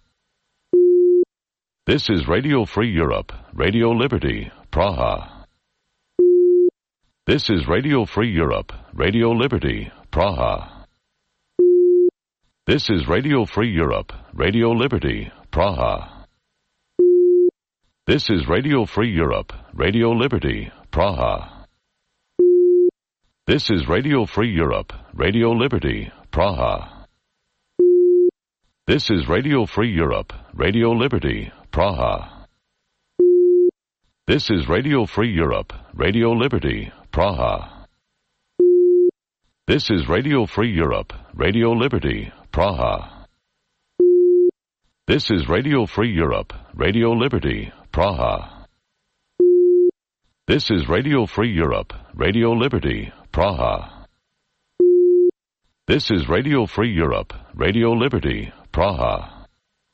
This is Radio Free Europe, Radio Liberty, Praha. This is Radio Free Europe, Radio Liberty, Praha. This is Radio Free Europe, Radio Liberty, Praha. This is Radio Free Europe, Radio Liberty, Praha. This is Radio Free Europe, Radio Liberty, Praha. This is Radio Free Europe, Radio Liberty, Praha. This is Radio Free Europe, Radio Liberty, Praha. This is Radio Free Europe, Radio Liberty, Praha. This is Radio Free Europe, Radio Liberty, Praha. This is Radio Free Europe, Radio Liberty, Praha. This is Radio Free Europe, Radio Liberty, Praha.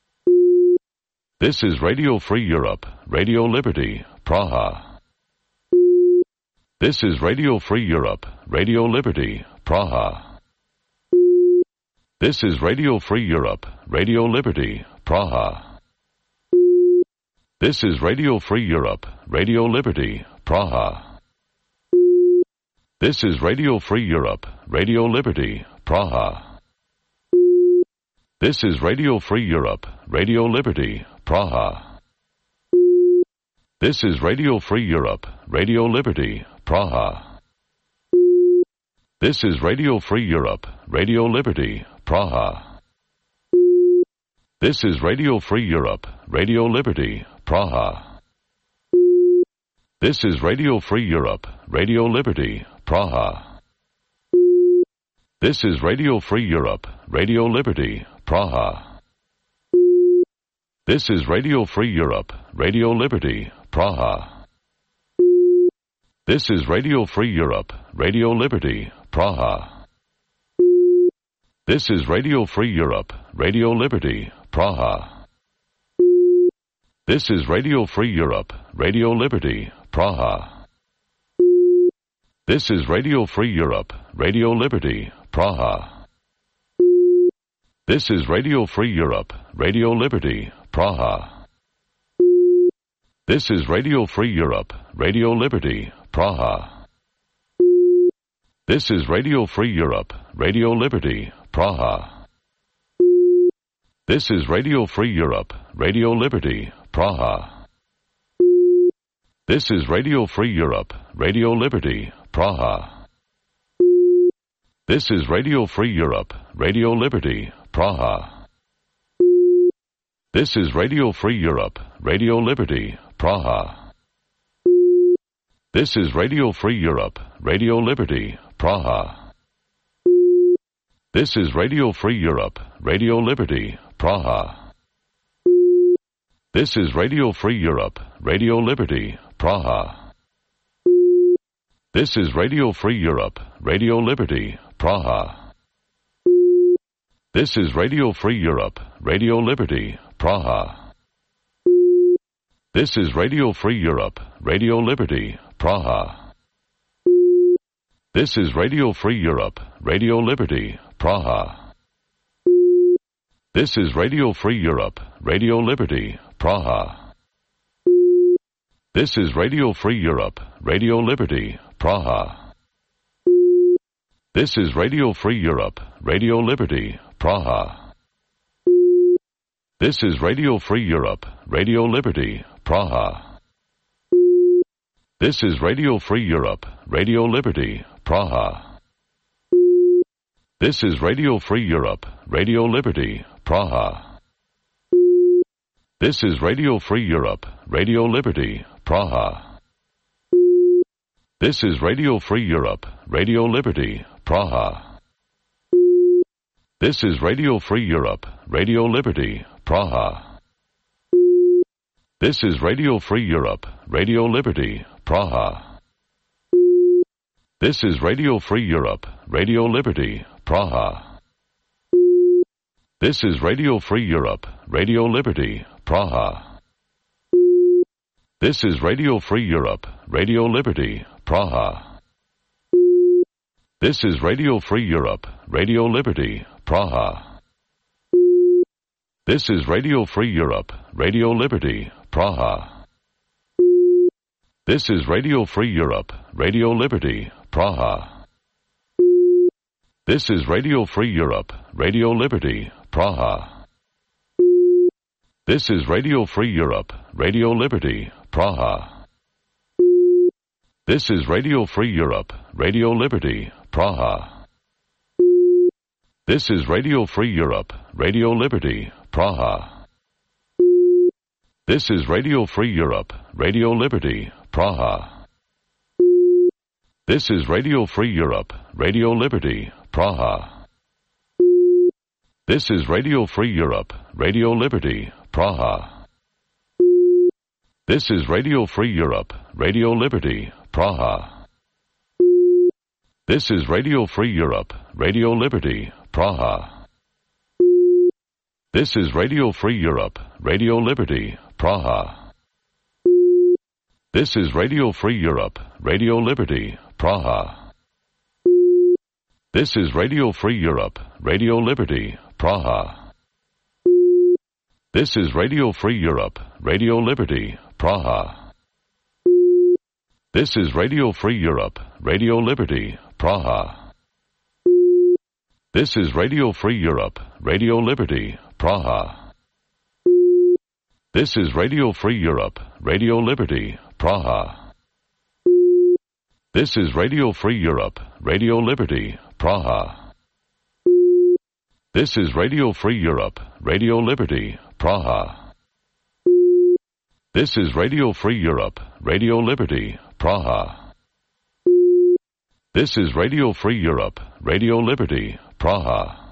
This is Radio Free Europe, Radio Liberty, Praha. This is Radio Free Europe, Radio Liberty, Praha. This is Radio Free Europe, Radio Liberty, Praha. This is Radio Free Europe, Radio Liberty, Praha. This is Radio Free Europe, Radio Liberty, Praha. This is Radio Free Europe, Radio Liberty, Praha. This is Radio Free Europe, Radio Liberty, Praha. This is Radio Free Europe, Radio Liberty, Praha. This is Radio Free Europe, Radio Liberty, Praha. This is Radio Free Europe, Radio Liberty, Praha. This is Radio Free Europe, Radio Liberty, Praha. This is Radio Free Europe, Radio Liberty, Praha. This is Radio Free Europe, Radio Liberty, Praha. This is Radio Free Europe, Radio Liberty, Praha. This is Radio Free Europe, Radio Liberty, Praha. This is Radio Free Europe, Radio Liberty, Praha. This is Radio Free Europe, Radio Liberty, Praha. This is Radio Free Europe, Radio Liberty, Praha. This is Radio Free Europe, Radio Liberty, Praha. This is Radio Free Europe, Radio Liberty, Praha. This is Radio Free Europe, Radio Liberty, Praha. This is Radio Free Europe, Radio Liberty, Praha. This is Radio Free Europe, Radio Liberty, Praha. This is Radio Free Europe, Radio Liberty, Praha. This is Radio Free Europe, Radio Liberty, Praha. This is Radio Free Europe, Radio Liberty, Praha. This is Radio Free Europe, Radio Liberty, Praha. This is Radio Free Europe, Radio Liberty, Praha. This is Radio Free Europe, Radio Liberty, Praha. This is Radio Free Europe, Radio Liberty, Praha. This is Radio Free Europe, Radio Liberty, Praha. This is Radio Free Europe, Radio Liberty, Praha. This is Radio Free Europe, Radio Liberty, Praha. This is Radio Free Europe, Radio Liberty, Praha. This is Radio Free Europe, Radio Liberty, Praha. This is Radio Free Europe, Radio Liberty, Praha. This is Radio Free Europe, Radio Liberty, Praha. This is Radio Free Europe, Radio Liberty, Praha. This is Radio Free Europe, Radio Liberty, Praha. This is Radio Free Europe, Radio Liberty, Praha. This is Radio Free Europe, Radio Liberty, Praha. This is Radio Free Europe, Radio Liberty, Praha. This is Radio Free Europe, Radio Liberty, Praha. This is Radio Free Europe, Radio Liberty, Praha. This is Radio Free Europe, Radio Liberty, Praha. This is Radio Free Europe, Radio Liberty, Praha. This is Radio Free Europe, Radio Liberty, Praha. This is Radio Free Europe, Radio Liberty, Praha. This is Radio Free Europe, Radio Liberty, Praha. This is Radio Free Europe, Radio Liberty, Praha. This is Radio Free Europe, Radio Liberty, Praha. This is Radio Free Europe, Radio Liberty, Praha. This is Radio Free Europe, Radio Liberty, Praha. This is Radio Free Europe, Radio Liberty, Praha. This is Radio Free Europe, Radio Liberty, Praha. This is Radio Free Europe, Radio Liberty, Praha. This is Radio Free Europe, Radio Liberty, Praha. This is Radio Free Europe, Radio Liberty, Praha. This is Radio Free Europe, Radio Liberty, Praha. This is Radio Free Europe, Radio Liberty, Praha. This is Radio Free Europe, Radio Liberty, Praha. This is Radio Free Europe, Radio Liberty, Praha. This is Radio Free Europe, Radio Liberty, Praha. This is Radio Free Europe, Radio Liberty, Praha. This is Radio Free Europe, Radio Liberty, Praha. This is Radio Free Europe, Radio Liberty, Praha.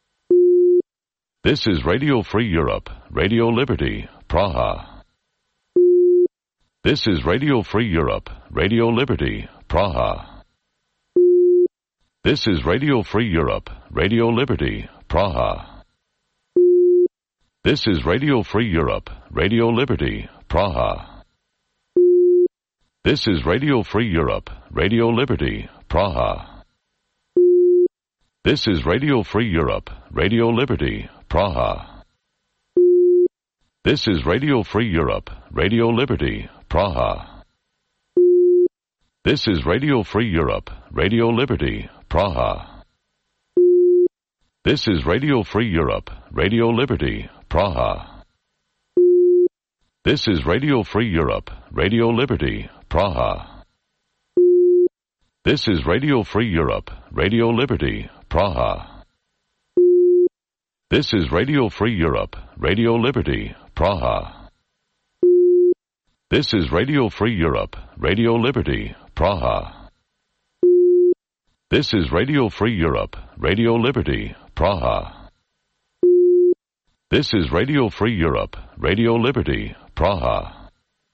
This is Radio Free Europe, Radio Liberty, Praha. This is Radio Free Europe, Radio Liberty, Praha. This is Radio Free Europe, Radio Liberty, Praha. This is Radio Free Europe, Radio Liberty, Praha. This is Radio Free Europe, Radio Liberty, Praha. This is Radio Free Europe, Radio Liberty, Praha. This is Radio Free Europe, Radio Liberty, Praha. This is Radio Free Europe, Radio Liberty, Praha. This is Radio Free Europe, Radio Liberty, Praha. This is Radio Free Europe, Radio Liberty, Praha. This is Radio Free Europe, Radio Liberty, Praha. This is Radio Free Europe, Radio Liberty, Praha. This is Radio Free Europe, Radio Liberty, Praha. This is Radio Free Europe, Radio Liberty, Praha. This is Radio Free Europe, Radio Liberty, Praha.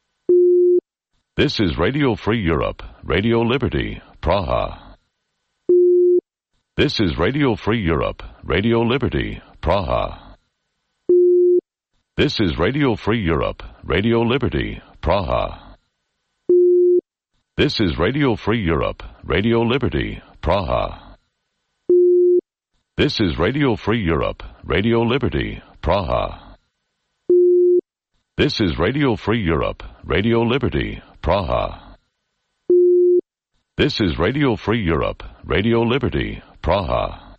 This is Radio Free Europe, Radio Liberty, Praha. This is Radio Free Europe, Radio Liberty, Praha. This is Radio Free Europe, Radio Liberty, Praha. This is Radio Free Europe, Radio Liberty, Praha. This is Radio Free Europe, Radio Liberty, Praha. This is Radio Free Europe, Radio Liberty, Praha. This is Radio Free Europe, Radio Liberty, Praha.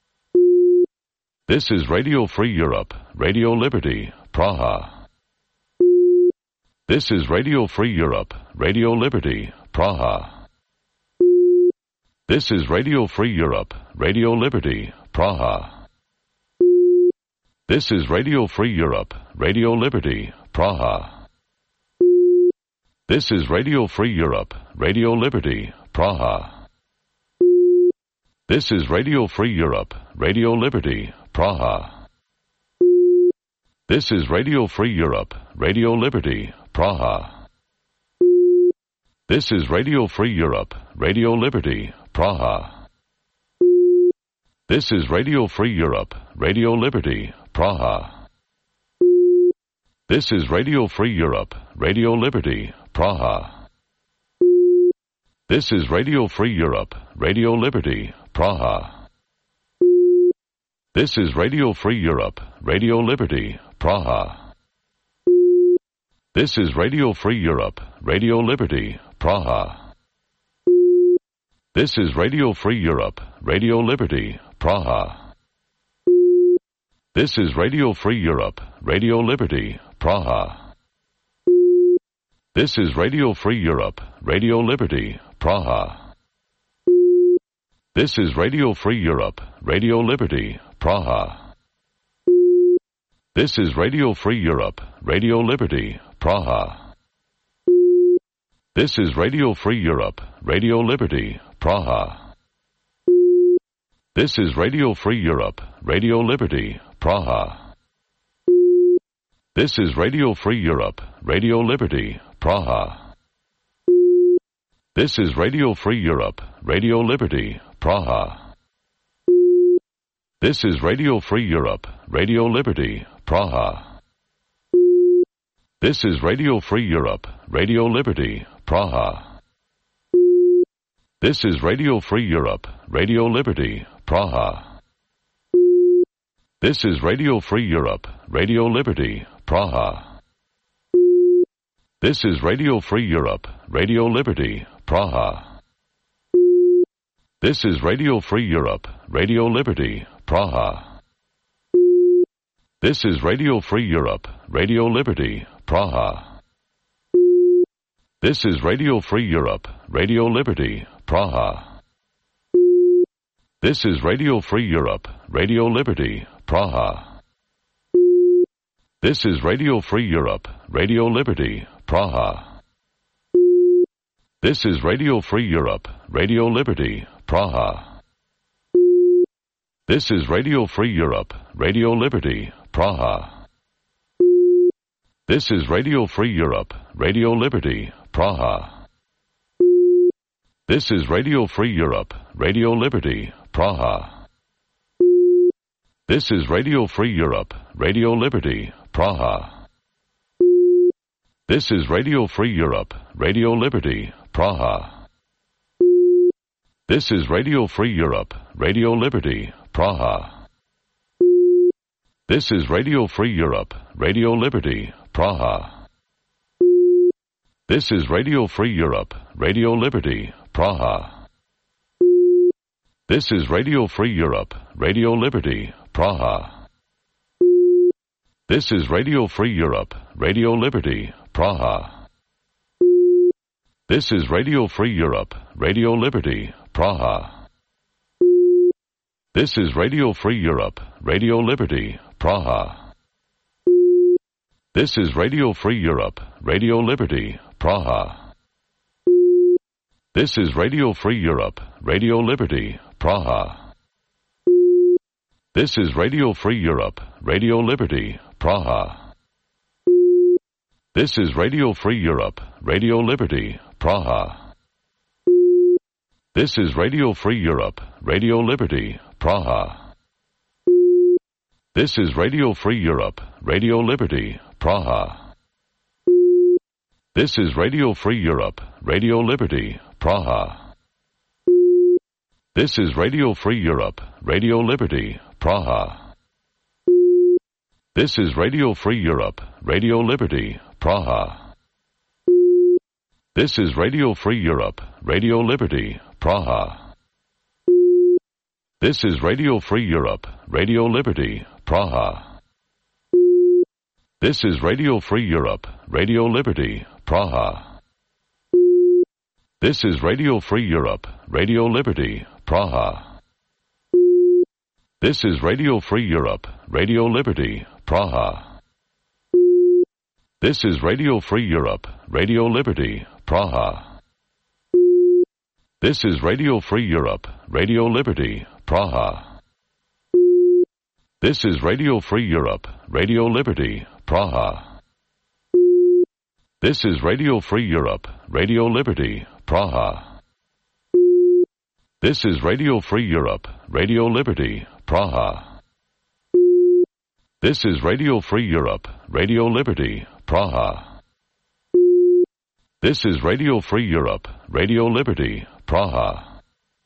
This is Radio Free Europe, Radio Liberty, Praha. This is Radio Free Europe, Radio Liberty, Praha. This is Radio Free Europe, Radio Liberty, Praha. This is Radio Free Europe, Radio Liberty, Praha. This is Radio Free Europe, Radio Liberty, Praha. This is Radio Free Europe, Radio Liberty, Praha. This is Radio Free Europe, Radio Liberty, Praha. This is Radio Free Europe, Radio Liberty, Praha. This is Radio Free Europe, Radio Liberty, Praha. This is Radio Free Europe, Radio Liberty, Praha. This is Radio Free Europe, Radio Liberty, Praha. This is Radio Free Europe, Radio Liberty, Praha. This is Radio Free Europe, Radio Liberty, Praha. This is Radio Free Europe, Radio Liberty, Praha. This is Radio Free Europe, Radio Liberty, Praha. This is Radio Free Europe, Radio Liberty, Praha. This is Radio Free Europe, Radio Liberty, Praha. This is Radio Free Europe, Radio Liberty, Praha. This is Radio Free Europe, Radio Liberty, Praha. This is Radio Free Europe, Radio Liberty, Praha. This is Radio Free Europe, Radio Liberty, Praha. This is Radio Free Europe, Radio Liberty, Praha. This is Radio Free Europe, Radio Liberty, Praha. This is Radio Free Europe, Radio Liberty, Praha. This is Radio Free Europe, Radio Liberty, Praha. This is Radio Free Europe, Radio Liberty, Praha. This is Radio Free Europe, Radio Liberty, Praha. This is Radio Free Europe, Radio Liberty, Praha. This is Radio Free Europe, Radio Liberty, Praha. This is Radio Free Europe, Radio Liberty, Praha. This is Radio Free Europe, Radio Liberty, Praha. This is Radio Free Europe, Radio Liberty, Praha. This is Radio Free Europe, Radio Liberty, Praha. This is Radio Free Europe, Radio Liberty, Praha. This is Radio Free Europe, Radio Liberty, Praha. This is Radio Free Europe, Radio Liberty, Praha. This is Radio Free Europe, Radio Liberty, Praha. This is Radio Free Europe, Radio Liberty, Praha. This is Radio Free Europe, Radio Liberty, Praha. This is Radio Free Europe, Radio Liberty, Praha. This is Radio Free Europe, Radio Liberty, Praha. This is Radio Free Europe, Radio Liberty, Praha. This is Radio Free Europe, Radio Liberty, Praha. This is Radio Free Europe, Radio Liberty, Praha. This is Radio Free Europe, Radio Liberty, Praha. This is Radio Free Europe, Radio Liberty, Praha. This is Radio Free Europe, Radio Liberty, Praha. This is Radio Free Europe, Radio Liberty, Praha. This is Radio Free Europe, Radio Liberty, Praha. This is Radio Free Europe, Radio Liberty, Praha. This is Radio Free Europe, Radio Liberty, Praha. This is Radio Free Europe, Radio Liberty, Praha. This is Radio Free Europe, Radio Liberty, Praha. This is Radio Free Europe, Radio Liberty, Praha. This is Radio Free Europe, Radio Liberty, Praha. This is Radio Free Europe, Radio Liberty, Praha. This is Radio Free Europe, Radio Liberty, Praha. This is Radio Free Europe, Radio Liberty, Praha. This is Radio Free Europe, Radio Liberty, Praha. This is Radio Free Europe, Radio Liberty, Praha. This is Radio Free Europe, Radio Liberty, Praha. This is Radio Free Europe, Radio Liberty, Praha. This is Radio Free Europe, Radio Liberty, Praha. This is Radio Free Europe, Radio Liberty, Praha. This is Radio Free Europe, Radio Liberty, Praha. This is Radio Free Europe, Radio Liberty, Praha.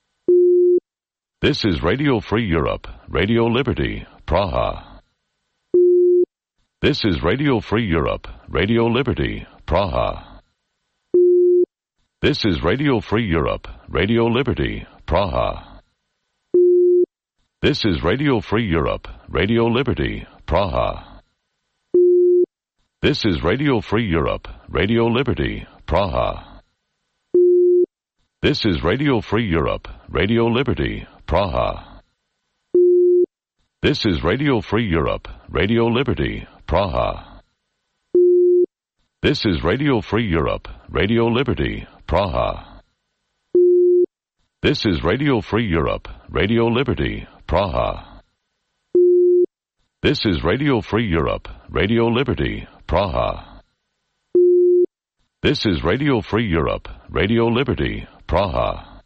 This is Radio Free Europe, Radio Liberty, Praha. This is Radio Free Europe, Radio Liberty, Praha. This is Radio Free Europe, Radio Liberty, Praha. This is Radio Free Europe, Radio Liberty, Praha. This is Radio Free Europe, Radio Liberty, Praha. This is Radio Free Europe, Radio Liberty, Praha. This is Radio Free Europe, Radio Liberty, Praha. This is Radio Free Europe, Radio Liberty, Praha. This is Radio Free Europe, Radio Liberty, Praha. This is Radio Free Europe, Radio Liberty, Praha. This is Radio Free Europe, Radio Liberty, Praha.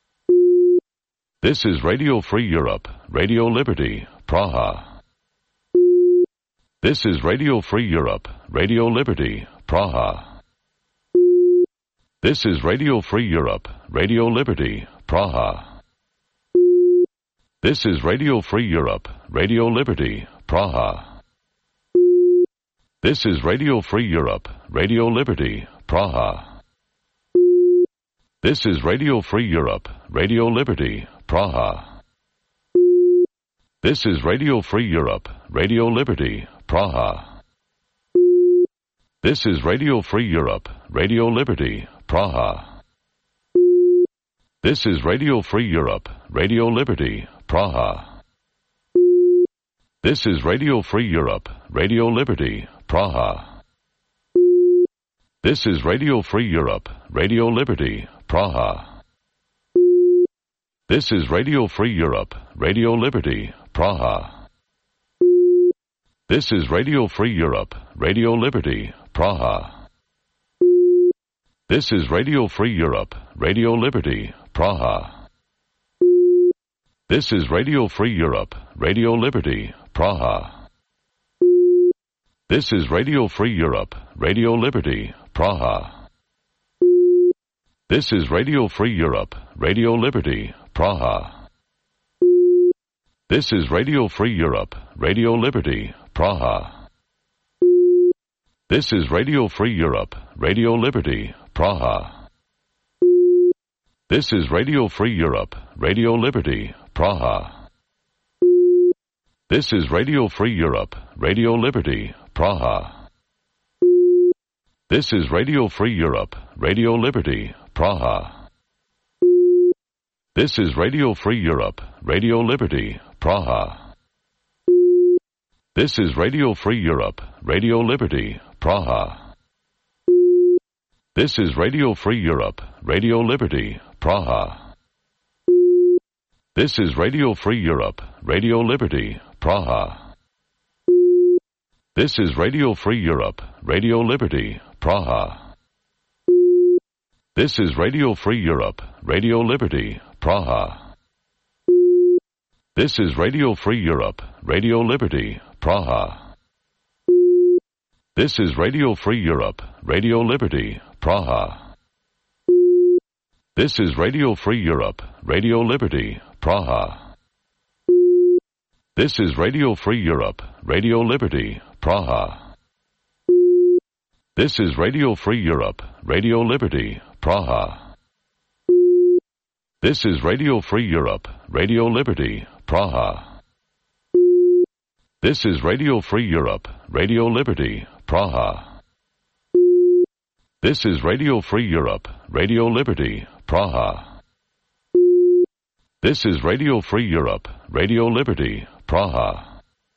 This is Radio Free Europe, Radio Liberty, Praha. This is Radio Free Europe, Radio Liberty, Praha. This is Radio Free Europe, Radio Liberty, Praha. This is Radio Free Europe, Radio Liberty, Praha. This is Radio Free Europe, Radio Liberty, Praha. This is Radio Free Europe, Radio Liberty, Praha. This is Radio Free Europe, Radio Liberty, Praha. This is Radio Free Europe, Radio Liberty, Praha. This is Radio Free Europe, Radio Liberty, Praha. This is Radio Free Europe, Radio Liberty, Praha. This is Radio Free Europe, Radio Liberty, Praha. This is Radio Free Europe, Radio Liberty, Praha. This is Radio Free Europe, Radio Liberty, Praha. This is Radio Free Europe, Radio Liberty, Praha. This is Radio Free Europe, Radio Liberty, Praha. This is Radio Free Europe, Radio Liberty, Praha. This is Radio Free Europe, Radio Liberty, Praha. This is Radio Free Europe, Radio Liberty, Praha. This is Radio Free Europe, Radio Liberty, Praha. This is Radio Free Europe, Radio Liberty, Praha. This is Radio Free Europe, Radio Liberty, Praha. This is Radio Free Europe, Radio Liberty, Praha. This is Radio Free Europe, Radio Liberty, Praha. This is Radio Free Europe, Radio Liberty, Praha. This is Radio Free Europe, Radio Liberty, Praha. This is Radio Free Europe, Radio Liberty, Praha. This is Radio Free Europe, Radio Liberty, Praha. This is Radio Free Europe, Radio Liberty, Praha. This is Radio Free Europe, Radio Liberty, Praha. This is Radio Free Europe, Radio Liberty, Praha. This is Radio Free Europe, Radio Liberty, Praha. This is Radio Free Europe, Radio Liberty, Praha. This is Radio Free Europe, Radio Liberty, Praha. This is Radio Free Europe, Radio Liberty, Praha. This is Radio Free Europe, Radio Liberty, Praha. This is Radio Free Europe, Radio Liberty, Praha. This is Radio Free Europe, Radio Liberty, Praha.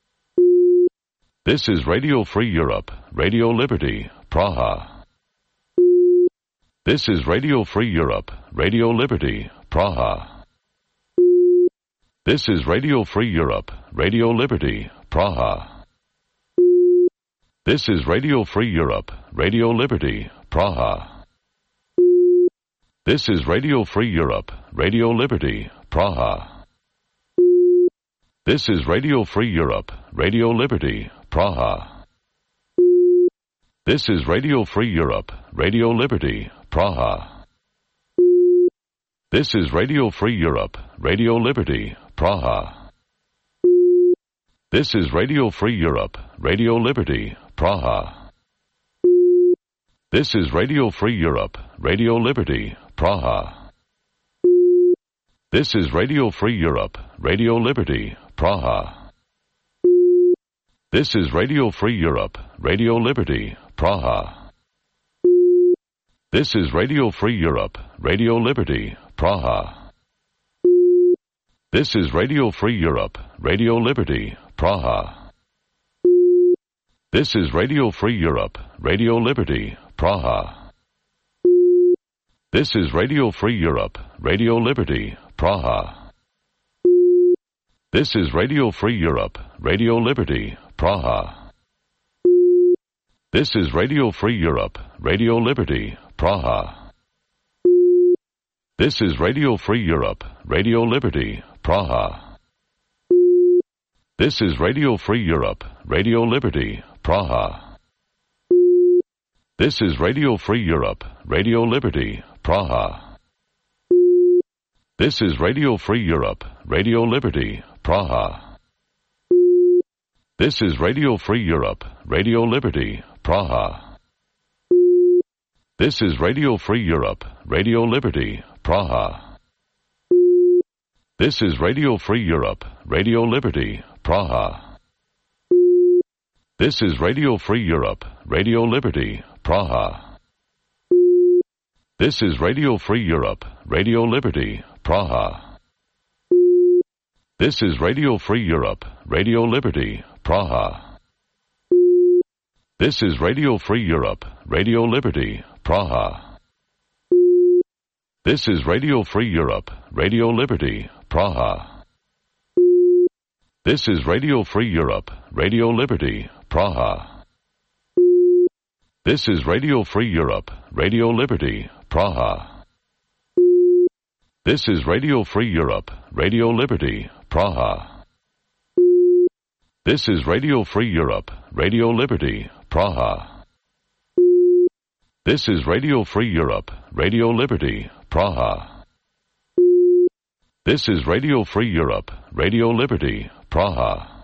This is Radio Free Europe, Radio Liberty, Praha. This is Radio Free Europe, Radio Liberty, Praha. This is Radio Free Europe, Radio Liberty, Praha. This is Radio Free Europe, Radio Liberty, Praha. This is Radio Free Europe, Radio Liberty, Praha. This is Radio Free Europe, Radio Liberty, Praha. This is Radio Free Europe, Radio Liberty, Praha. This is Radio Free Europe, Radio Liberty, Praha. This is Radio Free Europe, Radio Liberty, Praha. This is Radio Free Europe, Radio Liberty, Praha. This is Radio Free Europe, Radio Liberty, Praha. This is Radio Free Europe, Radio Liberty, Praha. This is Radio Free Europe, Radio Liberty, Praha. This is Radio Free Europe, Radio Liberty, Praha. This is Radio Free Europe, Radio Liberty, Praha. This is Radio Free Europe, Radio Liberty, Praha. This is Radio Free Europe, Radio Liberty, Praha. This is Radio Free Europe, Radio Liberty, Praha. This is Radio Free Europe, Radio Liberty, Praha. This is Radio Free Europe, Radio Liberty, Praha. This is Radio Free Europe, Radio Liberty, Praha. This is Radio Free Europe, Radio Liberty, Praha. This is Radio Free Europe, Radio Liberty, Praha. This is Radio Free Europe, Radio Liberty, Praha. This is Radio Free Europe, Radio Liberty, Praha. This is Radio Free Europe, Radio Liberty, Praha. This is Radio Free Europe, Radio Liberty, Praha. This is Radio Free Europe, Radio Liberty, Praha. This is Radio Free Europe, Radio Liberty, Praha. This is Radio Free Europe, Radio Liberty, Praha. This is Radio Free Europe, Radio Liberty, Praha. This is Radio Free Europe, Radio Liberty, Praha. This is Radio Free Europe, Radio Liberty, Praha. This is Radio Free Europe, Radio Liberty, Praha. This is Radio Free Europe, Radio Liberty, Praha. This is Radio Free Europe, Radio Liberty, Praha.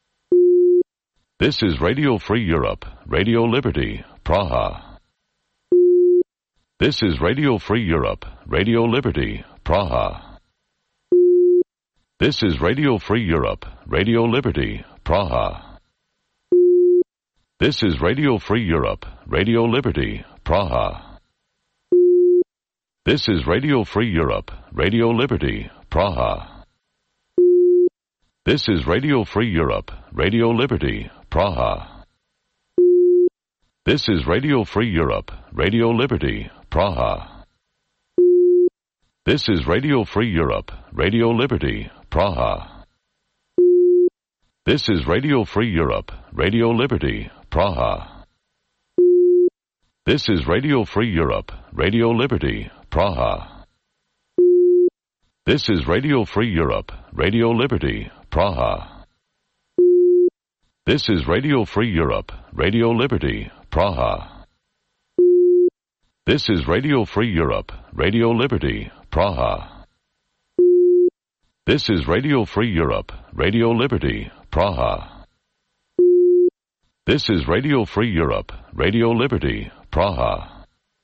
This is Radio Free Europe, Radio Liberty, Praha. This is Radio Free Europe, Radio Liberty, Praha. This is Radio Free Europe, Radio Liberty, Praha. This is Radio Free Europe, Radio Liberty, Praha. This is Radio Free Europe, Radio Liberty, Praha. This is Radio Free Europe, Radio Liberty, Praha. This is Radio Free Europe, Radio Liberty, Praha. This is Radio Free Europe, Radio Liberty, Praha. This is Radio Free Europe, Radio Liberty, Praha. This is Radio Free Europe, Radio Liberty, Praha. This is Radio Free Europe, Radio Liberty, Praha. This is Radio Free Europe, Radio Liberty, Praha. This is Radio Free Europe, Radio Liberty, Praha. This is Radio Free Europe, Radio Liberty, Praha. This is Radio Free Europe, Radio Liberty, Praha.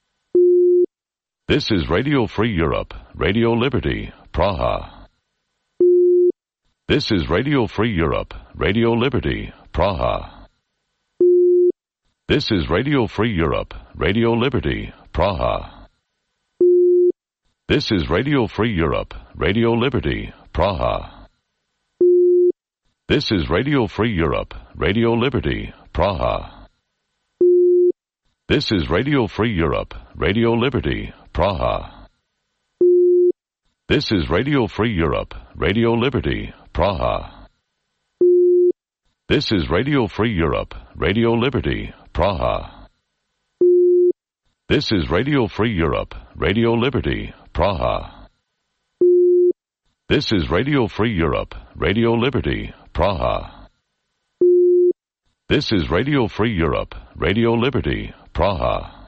This is Radio Free Europe, Radio Liberty, Praha. This is Radio Free Europe, Radio Liberty, Praha. This is Radio Free Europe, Radio Liberty, Praha. This is Radio Free Europe, Radio Liberty, Praha. This is Radio Free Europe, Radio Liberty, Praha. This is Radio Free Europe, Radio Liberty, Praha. This is Radio Free Europe, Radio Liberty, Praha. This is Radio Free Europe, Radio Liberty, Praha. This is Radio Free Europe, Radio Liberty, Praha. This is Radio Free Europe, Radio Liberty, Praha. This is Radio Free Europe, Radio Liberty, Praha.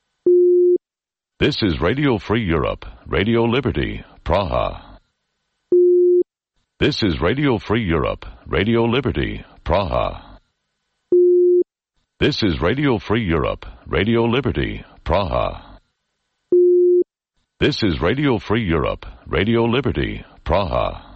This is Radio Free Europe, Radio Liberty, Praha. This is Radio Free Europe, Radio Liberty, Praha. This is Radio Free Europe, Radio Liberty, Praha. This is Radio Free Europe, Radio Liberty, Praha.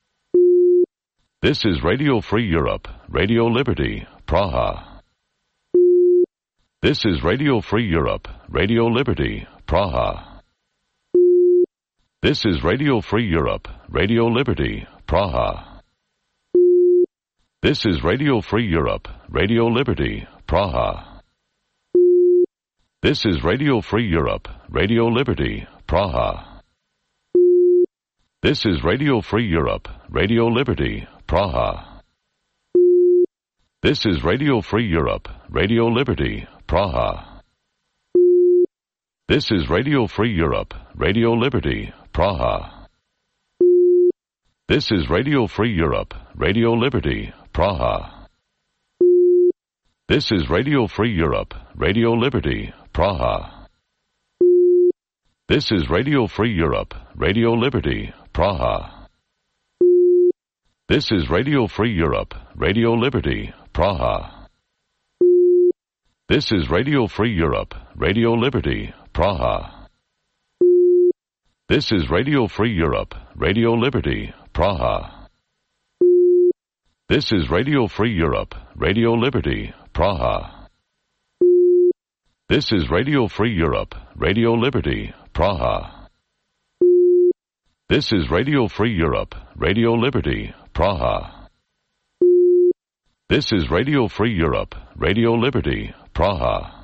This is Radio Free Europe, Radio Liberty, Praha. This is Radio Free Europe, Radio Liberty, Praha. This is Radio Free Europe, Radio Liberty, Praha. This is Radio Free Europe, Radio Liberty, Praha. This is Radio Free Europe, Radio Liberty, Praha. This is Radio Free Europe, Radio Liberty, Praha. This is Radio Free Europe, Radio Liberty, Praha. This is Radio Free Europe, Radio Liberty, Praha. This is Radio Free Europe, Radio Liberty, Praha. This is Radio Free Europe, Radio Liberty, Praha. This is Radio Free Europe, Radio Liberty, Praha. This is Radio Free Europe, Radio Liberty, Praha. This is Radio Free Europe, Radio Liberty, Praha. This is Radio Free Europe, Radio Liberty, Praha. This is Radio Free Europe, Radio Liberty, Praha. This is Radio Free Europe, Radio Liberty, Praha. This is Radio Free Europe, Radio Liberty, Praha. This is Radio Free Europe, Radio Liberty, Praha.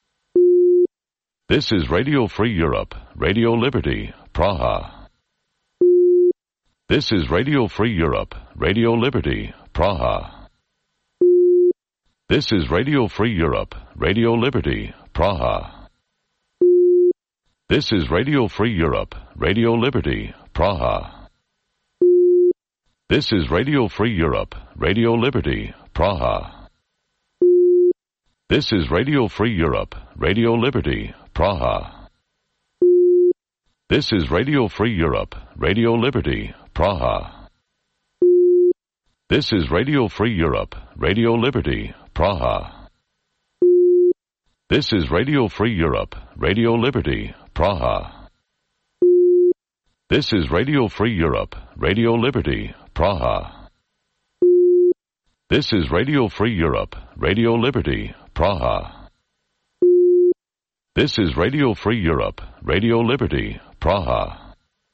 This is Radio Free Europe, Radio Liberty, Praha. This is Radio Free Europe, Radio Liberty, Praha. This is Radio Free Europe, Radio Liberty, Praha. This is Radio Free Europe, Radio Liberty, Praha. This is Radio Free Europe, Radio Liberty, Praha. This is Radio Free Europe, Radio Liberty, Praha. This is Radio Free Europe, Radio Liberty, Praha. This is Radio Free Europe, Radio Liberty, Praha. This is Radio Free Europe, Radio Liberty, Praha. This is Radio Free Europe, Radio Liberty, Praha. This is Radio Free Europe, Radio Liberty, Praha. This is Radio Free Europe, Radio Liberty, Praha.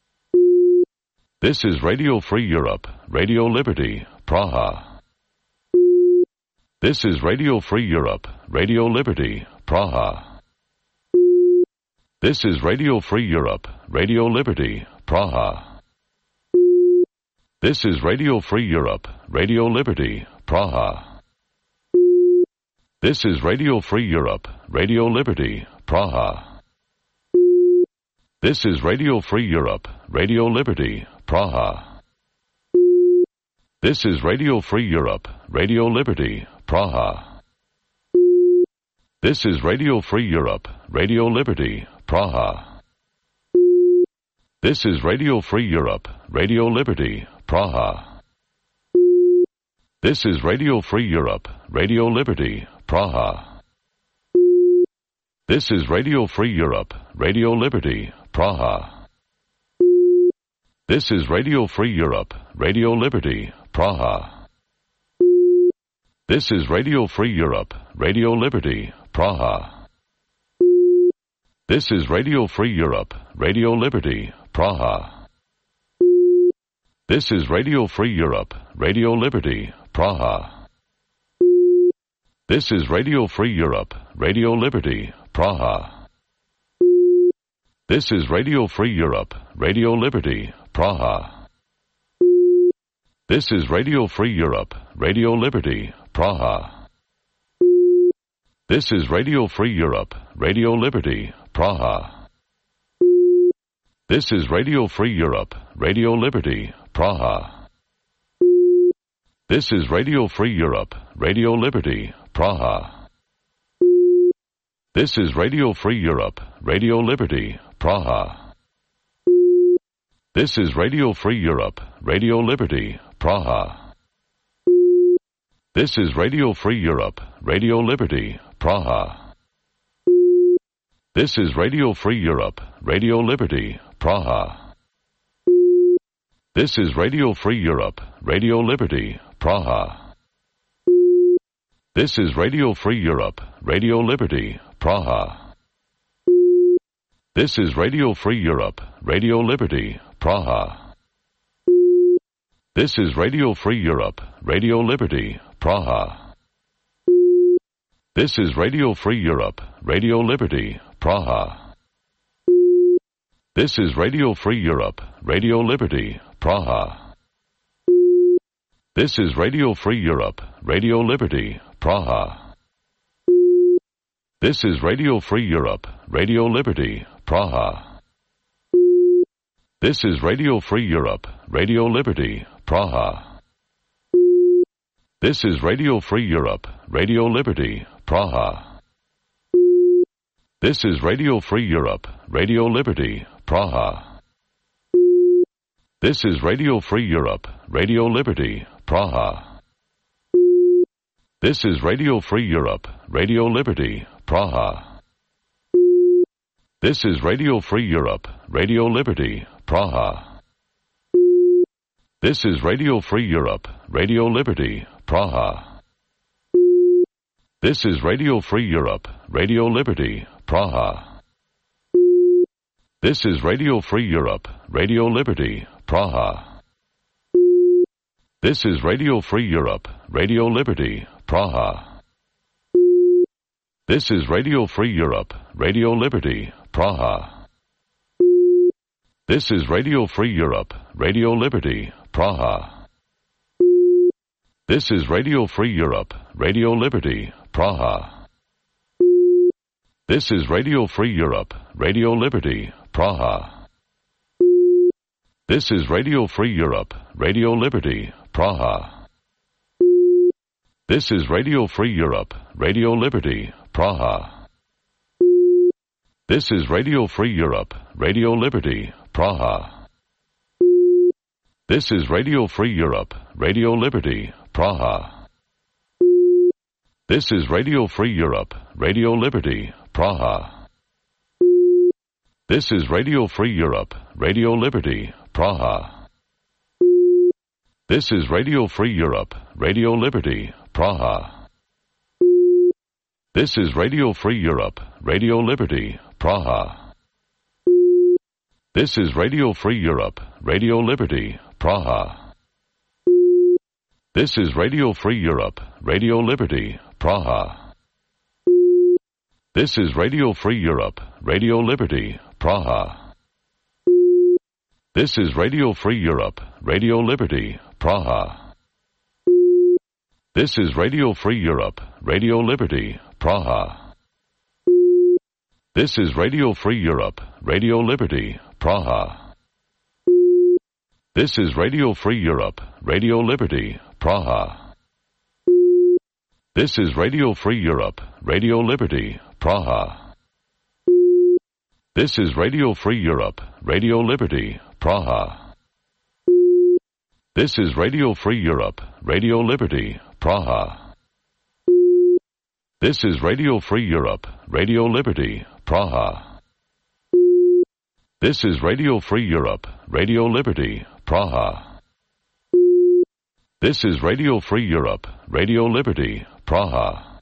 This is Radio Free Europe, Radio Liberty, Praha. This is Radio Free Europe, Radio Liberty, Praha. This is Radio Free Europe, Radio Liberty, Praha. This is Radio Free Europe, Radio Liberty, Praha. This is Radio Free Europe, Radio Liberty, Praha. This is Radio Free Europe, Radio Liberty, Praha. This is Radio Free Europe, Radio Liberty, Praha. This is Radio Free Europe, Radio Liberty, Praha. This is Radio Free Europe, Radio Liberty, Praha. This is Radio Free Europe, Radio Liberty, Praha. This is Radio Free Europe, Radio Liberty, Praha. This is Radio Free Europe, Radio Liberty, Praha. This is Radio Free Europe, Radio Liberty, Praha. This is Radio Free Europe, Radio Liberty, Praha. This is Radio Free Europe, Radio Liberty, Praha. This is Radio Free Europe, Radio Liberty, Praha. This is Radio Free Europe, Radio Liberty, Praha. This is Radio Free Europe, Radio Liberty, Praha. This is Radio Free Europe, Radio Liberty, Praha. This is Radio Free Europe, Radio Liberty, Praha. This is Radio Free Europe, Radio Liberty, Praha. This is Radio Free Europe, Radio Liberty, Praha. This is Radio Free Europe, Radio Liberty, Praha. This is Radio Free Europe, Radio Liberty, Praha. This is Radio Free Europe, Radio Liberty, Praha. This is Radio Free Europe, Radio Liberty, Praha. This is Radio Free Europe, Radio Liberty, Praha. This is Radio Free Europe, Radio Liberty, Praha. This is Radio Free Europe, Radio Liberty, Praha. This is Radio Free Europe, Radio Liberty, Praha. This is Radio Free Europe, Radio Liberty, Praha. This is Radio Free Europe, Radio Liberty, Praha. This is Radio Free Europe, Radio Liberty, Praha. This is Radio Free Europe, Radio Liberty, Praha. This is Radio Free Europe, Radio Liberty, Praha. This is Radio Free Europe, Radio Liberty, Praha. This is Radio Free Europe, Radio Liberty, Praha. This is Radio Free Europe, Radio Liberty, Praha. This is Radio Free Europe, Radio Liberty, Praha. This is Radio Free Europe, Radio Liberty, Praha. This is Radio Free Europe, Radio Liberty, Praha. This is Radio Free Europe, Radio Liberty, Praha. This is Radio Free Europe, Radio Liberty, Praha. This is Radio Free Europe, Radio Liberty, Praha. This is Radio Free Europe, Radio Liberty, Praha. This is Radio Free Europe, Radio Liberty, Praha. This is Radio Free Europe, Radio Liberty, Praha. This is Radio Free Europe, Radio Liberty, Praha. This is Radio Free Europe, Radio Liberty, Praha. This is Radio Free Europe, Radio Liberty, Praha. This is Radio Free Europe, Radio Liberty, Praha. This is Radio Free Europe, Radio Liberty, Praha. This is Radio Free Europe, Radio Liberty, Praha. This is Radio Free Europe, Radio Liberty, Praha. This is Radio Free Europe, Radio Liberty, Praha. This is Radio Free Europe, Radio Liberty, Praha. This is Radio Free Europe, Radio Liberty, Praha. This is Radio Free Europe, Radio Liberty, Praha. This is Radio Free Europe, Radio Liberty, Praha. This is Radio Free Europe, Radio Liberty, Praha. This is Radio Free Europe, Radio Liberty, Praha. This is Radio Free Europe, Radio Liberty, Praha. This is Radio Free Europe, Radio Liberty, Praha. This is Radio Free Europe, Radio Liberty, Praha. This is Radio Free Europe, Radio Liberty, Praha. This is Radio Free Europe, Radio Liberty, Praha. This is Radio Free Europe, Radio Liberty, Praha. This is Radio Free Europe, Radio Liberty, Praha.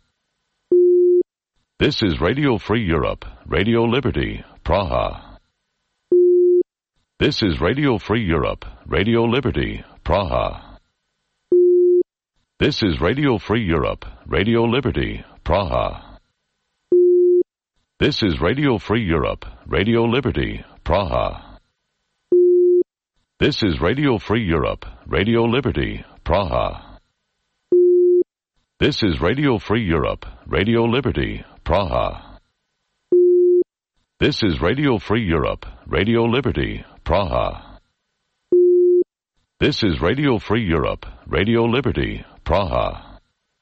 This is Radio Free Europe, Radio Liberty, Praha. This is Radio Free Europe, Radio Liberty, Praha. This is Radio Free Europe, Radio Liberty, Praha. This is Radio Free Europe, Radio Liberty, Praha. This is Radio Free Europe, Radio Liberty, Praha. This is Radio Free Europe, Radio Liberty, Praha. This is Radio Free Europe, Radio Liberty, Praha. This is Radio Free Europe, Radio Liberty, Praha.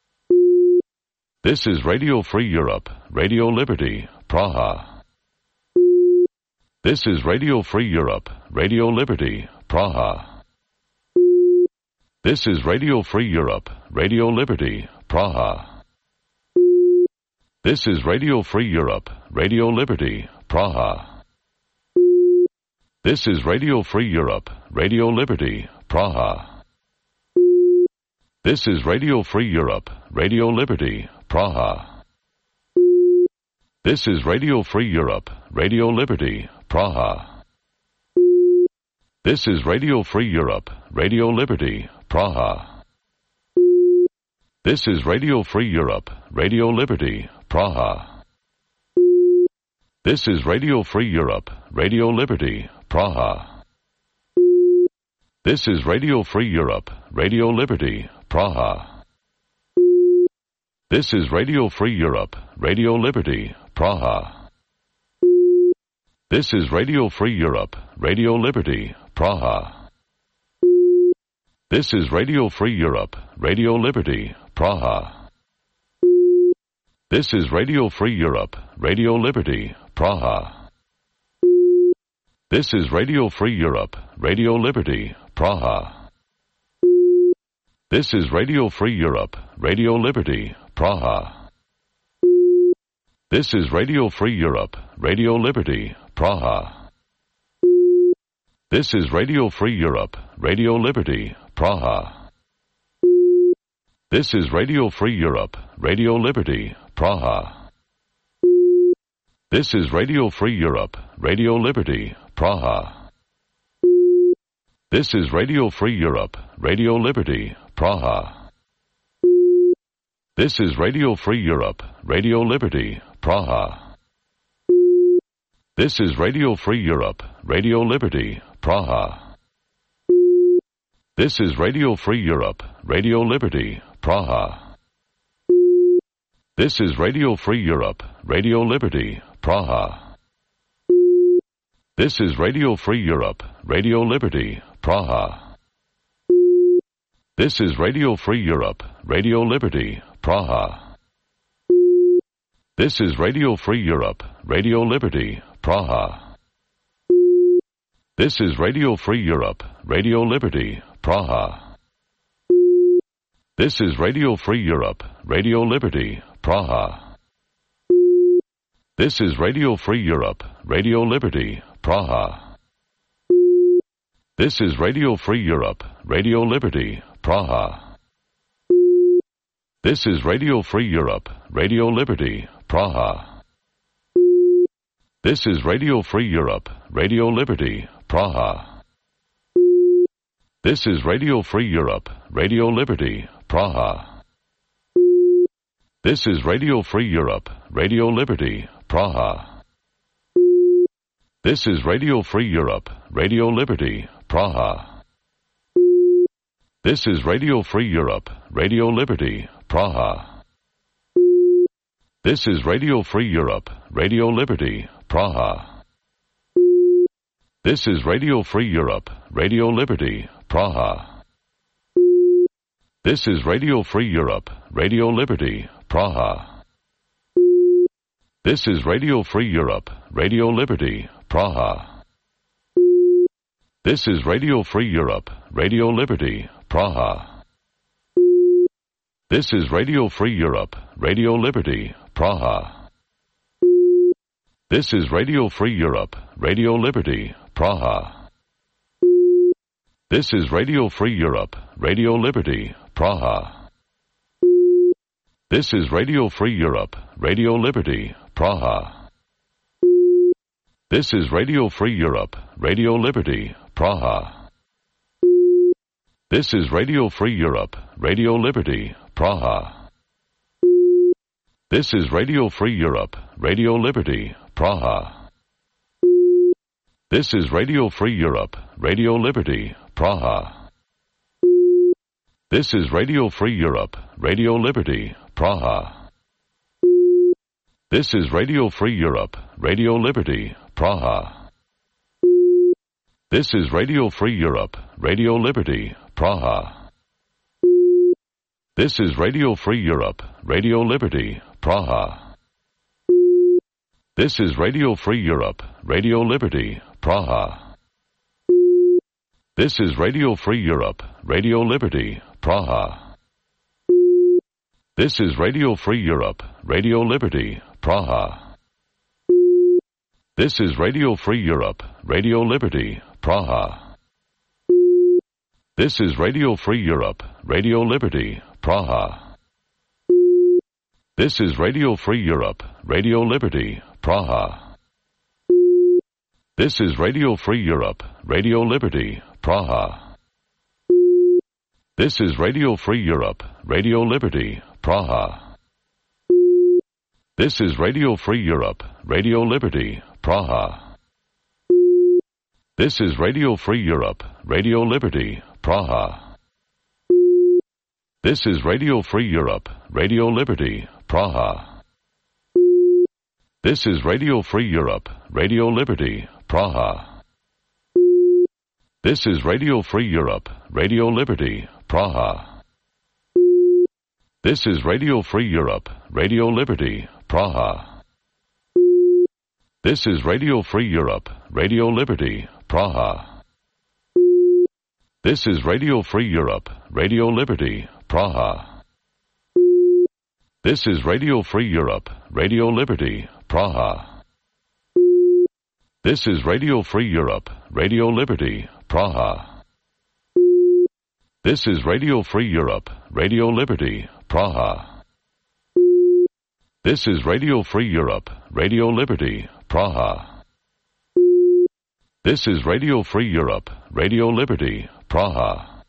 This is Radio Free Europe, Radio Liberty, Praha. This is Radio Free Europe, Radio Liberty, Praha. This is Radio Free Europe, Radio Liberty, Praha. This is Radio Free Europe, Radio Liberty, Praha. This is Radio Free Europe, Radio Liberty, Praha. This is Radio Free Europe, Radio Liberty, Praha. This is Radio Free Europe, Radio Liberty, Praha. This is Radio Free Europe, Radio Liberty, Praha. This is Radio Free Europe, Radio Liberty, Praha. This is Radio Free Europe, Radio Liberty, Praha. This is Radio Free Europe, Radio Liberty, Praha. This is Radio Free Europe, Radio Liberty, Praha. This is Radio Free Europe, Radio Liberty, Praha. This is Radio Free Europe, Radio Liberty, Praha. This is Radio Free Europe, Radio Liberty, Praha. This is Radio Free Europe, Radio Liberty, Praha. This is Radio Free Europe, Radio Liberty, Praha. This is Radio Free Europe, Radio Liberty, Praha. This is Radio Free Europe, Radio Liberty, Praha. This is Radio Free Europe, Radio Liberty, Praha. This is Radio Free Europe, Radio Liberty, Praha. This is Radio Free Europe, Radio Liberty, Praha. This is Radio Free Europe, Radio Liberty, Praha. This is Radio Free Europe, Radio Liberty, Praha. This is Radio Free Europe, Radio Liberty, Praha. This is Radio Free Europe, Radio Liberty, Praha. This is Radio Free Europe, Radio Liberty, Praha. This is Radio Free Europe, Radio Liberty, Praha. This is Radio Free Europe, Radio Liberty, Praha. This is Radio Free Europe, Radio Liberty, Praha. This is Radio Free Europe, Radio Liberty, Praha. This is Radio Free Europe, Radio Liberty, Praha. This is Radio Free Europe, Radio Liberty, Praha. This is Radio Free Europe, Radio Liberty, Praha. This is Radio Free Europe, Radio Liberty, Praha. This is Radio Free Europe, Radio Liberty, Praha. This is Radio Free Europe, Radio Liberty, Praha. This is Radio Free Europe, Radio Liberty, Praha. This is Radio Free Europe, Radio Liberty, Praha. This is Radio Free Europe, Radio Liberty, Praha. This is Radio Free Europe, Radio Liberty, Praha. This is Radio Free Europe, Radio Liberty, Praha. This is Radio Free Europe, Radio Liberty, Praha. This is Radio Free Europe, Radio Liberty, Praha. This is Radio Free Europe, Radio Liberty, Praha. This is Radio Free Europe, Radio Liberty, Praha. This is Radio Free Europe, Radio Liberty, Praha. This is Radio Free Europe, Radio Liberty, Praha. This is Radio Free Europe, Radio Liberty, Praha. This is Radio Free Europe, Radio Liberty, Praha. This is Radio Free Europe, Radio Liberty, Praha. This is Radio Free Europe, Radio Liberty, Praha. This is Radio Free Europe, Radio Liberty, Praha. This is Radio Free Europe, Radio Liberty, Praha. This is Radio Free Europe, Radio Liberty, Praha. This is Radio Free Europe, Radio Liberty, Praha. This is Radio Free Europe, Radio Liberty, Praha. This is Radio Free Europe, Radio Liberty, Praha. This is Radio Free Europe, Radio Liberty, Praha. This is Radio Free Europe, Radio Liberty, Praha. This is Radio Free Europe, Radio Liberty, Praha. This is Radio Free Europe, Radio Liberty, Praha. This is Radio Free Europe, Radio Liberty, Praha. This is Radio Free Europe, Radio Liberty, Praha. This is Radio Free Europe, Radio Liberty, Praha. This is Radio Free Europe, Radio Liberty, Praha. This is Radio Free Europe, Radio Liberty, Praha. This is Radio Free Europe, Radio Liberty, Praha. This is Radio Free Europe, Radio Liberty, Praha. This is Radio Free Europe, Radio Liberty, Praha. This is Radio Free Europe, Radio Liberty, Praha. This is Radio Free Europe, Radio Liberty, Praha. This is Radio Free Europe, Radio Liberty, Praha. This is Radio Free Europe, Radio Liberty, Praha. This is Radio Free Europe, Radio Liberty, Praha. This is Radio Free Europe, Radio Liberty, Praha. This is Radio Free Europe, Radio Liberty, Praha.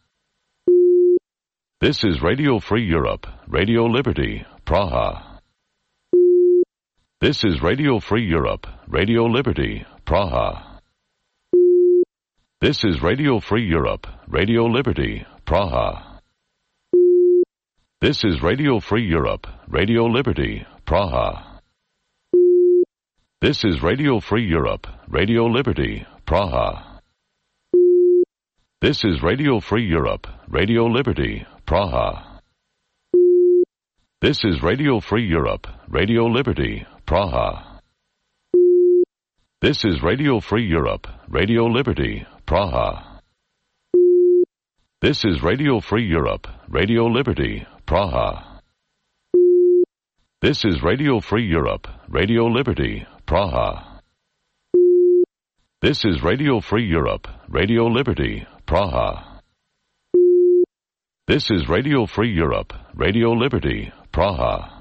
This is Radio Free Europe, Radio Liberty, Praha. This is Radio Free Europe, Radio Liberty, Praha. This is Radio Free Europe, Radio Liberty, Praha. This is Radio Free Europe, Radio Liberty, Praha. This is Radio Free Europe, Radio Liberty, Praha. This is Radio Free Europe, Radio Liberty, Praha. This is Radio Free Europe, Radio Liberty, Praha. This is Radio Free Europe, Radio Liberty, Praha. This is Radio Free Europe, Radio Liberty, Praha. This is Radio Free Europe, Radio Liberty, Praha. This is Radio Free Europe, Radio Liberty, Praha. This is Radio Free Europe, Radio Liberty, Praha.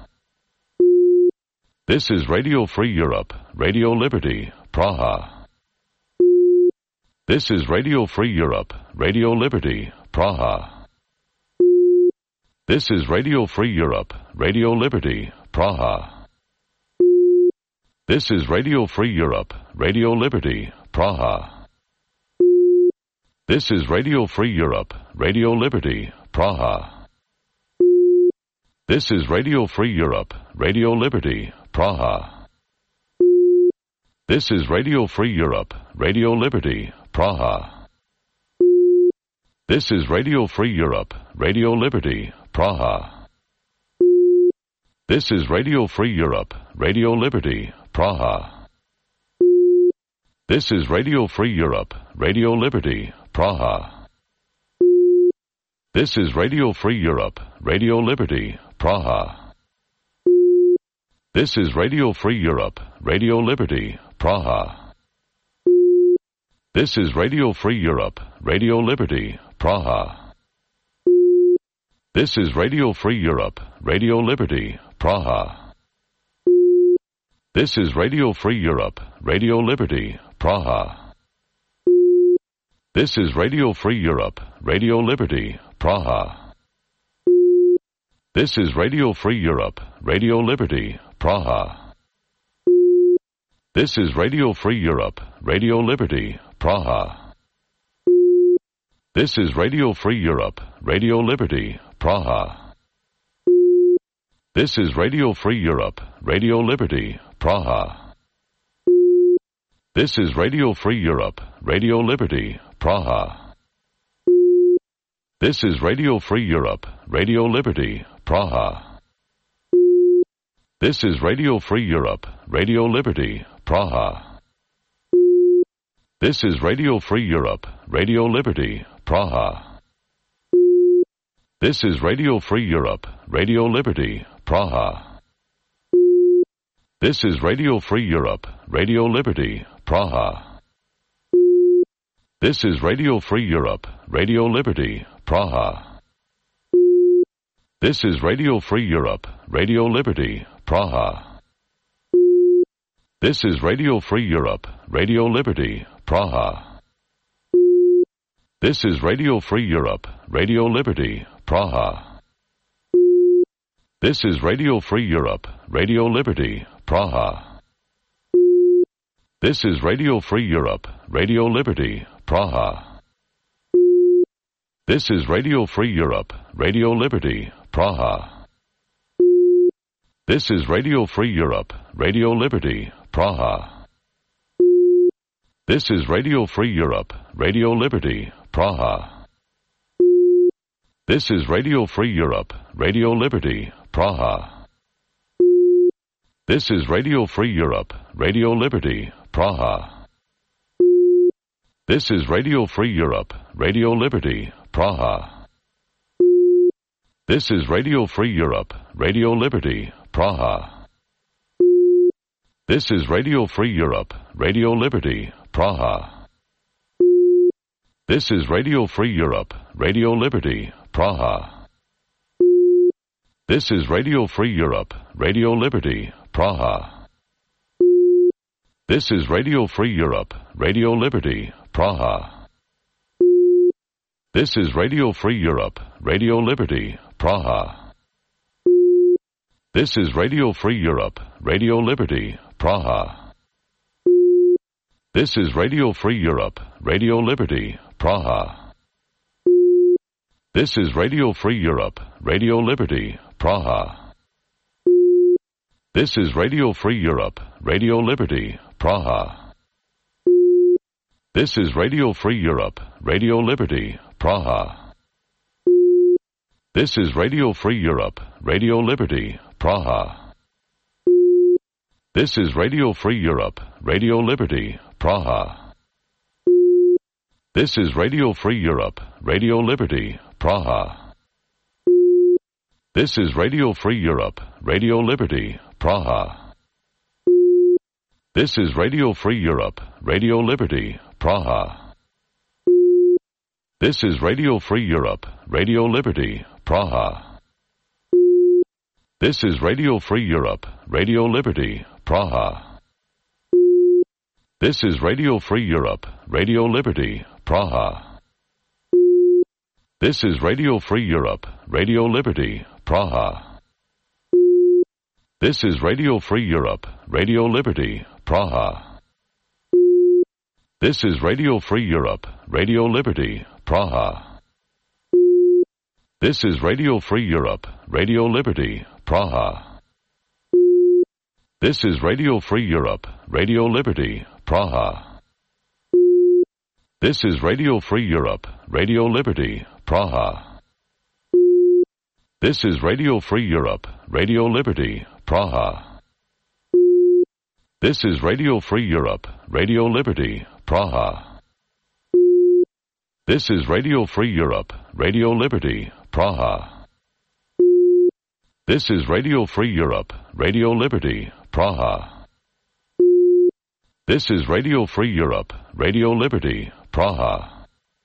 This is Radio Free Europe, Radio Liberty, Praha. This is Radio Free Europe, Radio Liberty, Praha. This is Radio Free Europe, Radio Liberty, Praha. This is Radio Free Europe, Radio Liberty, Praha. This is Radio Free Europe, Radio Liberty, Praha. This is Radio Free Europe, Radio Liberty, Praha. This is Radio Free Europe, Radio Liberty, Praha. This is Radio Free Europe, Radio Liberty, Praha. This is Radio Free Europe, Radio Liberty, Praha. This is Radio Free Europe, Radio Liberty, Praha. This is Radio Free Europe, Radio Liberty, Praha. This is Radio Free Europe, Radio Liberty, Praha. This is Radio Free Europe, Radio Liberty, Praha. This is Radio Free Europe, Radio Liberty, Praha. This is Radio Free Europe, Radio Liberty, Praha. This is Radio Free Europe, Radio Liberty, Praha. This is Radio Free Europe, Radio Liberty, Praha. This is Radio Free Europe, Radio Liberty, Praha. This is Radio Free Europe, Radio Liberty, Praha. This is Radio Free Europe, Radio Liberty, Praha. This is Radio Free Europe, Radio Liberty, Praha. This is Radio Free Europe, Radio Liberty, Praha. This is Radio Free Europe, Radio Liberty, Praha. This is Radio Free Europe, Radio Liberty, Praha. This is Radio Free Europe, Radio Liberty, Praha. This is Radio Free Europe, Radio Liberty, Praha. This is Radio Free Europe, Radio Liberty, Praha. This is Radio Free Europe, Radio Liberty, Praha. This is Radio Free Europe, Radio Liberty, Praha. This is Radio Free Europe, Radio Liberty, Praha. This is Radio Free Europe, Radio Liberty, Praha. This is Radio Free Europe, Radio Liberty, Praha. This is Radio Free Europe, Radio Liberty, Praha. This is Radio Free Europe, Radio Liberty, Praha. This is Radio Free Europe, Radio Liberty, Praha. This is Radio Free Europe, Radio Liberty, Praha. This is Radio Free Europe, Radio Liberty, Praha. This is Radio Free Europe, Radio Liberty, Praha. This is Radio Free Europe, Radio Liberty, Praha. This is Radio Free Europe, Radio Liberty, Praha. This is Radio Free Europe, Radio Liberty, Praha. This is Radio Free Europe, Radio Liberty, Praha. This is Radio Free Europe, Radio Liberty, Praha. This is Radio Free Europe, Radio Liberty, Praha. This is Radio Free Europe, Radio Liberty, Praha. This is Radio Free Europe, Radio Liberty, Praha. This is Radio Free Europe, Radio Liberty, Praha. This is Radio Free Europe, Radio Liberty, Praha. This is Radio Free Europe, Radio Liberty, Praha. This is Radio Free Europe, Radio Liberty, Praha. This is Radio Free Europe, Radio Liberty, Praha. This is Radio Free Europe, Radio Liberty, Praha. This is Radio Free Europe, Radio Liberty, Praha. This is Radio Free Europe, Radio Liberty, Praha. This is Radio Free Europe, Radio Liberty, Praha. This is Radio Free Europe, Radio Liberty, Praha. This is Radio Free Europe, Radio Liberty, Praha. This is Radio Free Europe, Radio Liberty, Praha. This is Radio Free Europe, Radio Liberty, Praha. This is Radio Free Europe, Radio Liberty, Praha. This is Radio Free Europe, Radio Liberty, Praha. This is Radio Free Europe, Radio Liberty, Praha. This is Radio Free Europe, Radio Liberty, Praha. This is Radio Free Europe, Radio Liberty, Praha. This is Radio Free Europe, Radio Liberty, Praha. This is Radio Free Europe, Radio Liberty, Praha. This is Radio Free Europe, Radio Liberty, Praha. This is Radio Free Europe, Radio Liberty, Praha.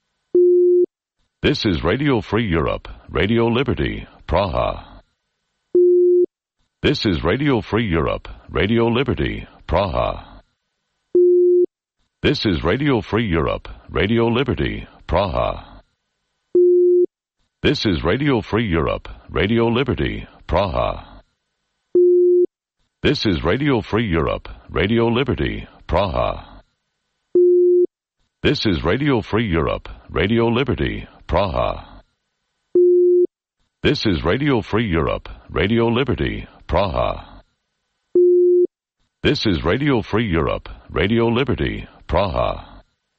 This is Radio Free Europe, Radio Liberty, Praha. This is Radio Free Europe, Radio Liberty, Praha. This is Radio Free Europe, Radio Liberty, Praha. This is Radio Free Europe, Radio Liberty, Praha. This is Radio Free Europe, Radio Liberty, Praha. This is Radio Free Europe, Radio Liberty, Praha. This is Radio Free Europe, Radio Liberty, Praha. This is Radio Free Europe, Radio Liberty, Praha.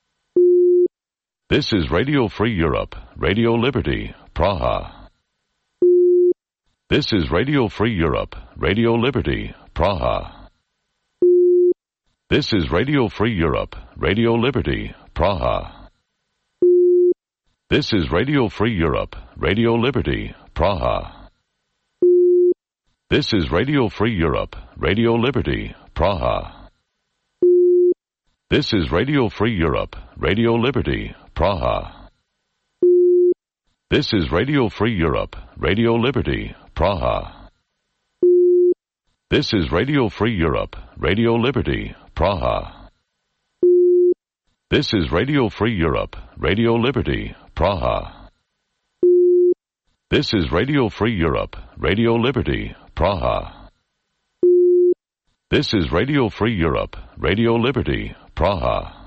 This is Radio Free Europe, Radio Liberty, Praha. This is Radio Free Europe, Radio Liberty, Praha. This is Radio Free Europe, Radio Liberty, Praha. This is Radio Free Europe, Radio Liberty, Praha. This is Radio Free Europe, Radio Liberty, Praha. This is Radio Free Europe, Radio Liberty, Praha. This is Radio Free Europe, Radio Liberty, Praha. This is Radio Free Europe, Radio Liberty, Praha. This is Radio Free Europe, Radio Liberty, Praha. This is Radio Free Europe, Radio Liberty, Praha. This is Radio Free Europe, Radio Liberty, Praha.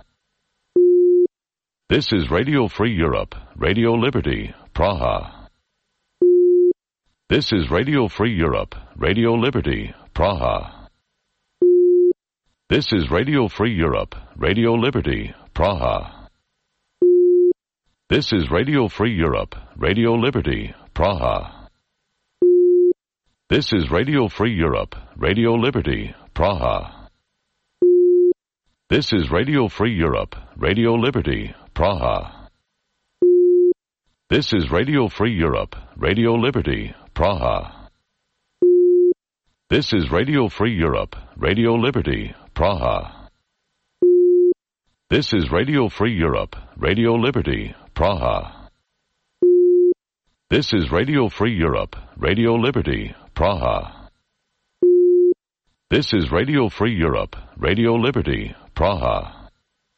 This is Radio Free Europe, Radio Liberty, Praha. This is Radio Free Europe, Radio Liberty, Praha. This is Radio Free Europe, Radio Liberty, Praha. This is Radio Free Europe, Radio Liberty, Praha. This is Radio Free Europe, Radio Liberty, Praha. This is Radio Free Europe, Radio Liberty, Praha. This is Radio Free Europe, Radio Liberty, Praha. This is Radio Free Europe, Radio Liberty, Praha. This is Radio Free Europe, Radio Liberty, Praha. This is Radio Free Europe, Radio Liberty, Praha. This is Radio Free Europe, Radio Liberty, Praha.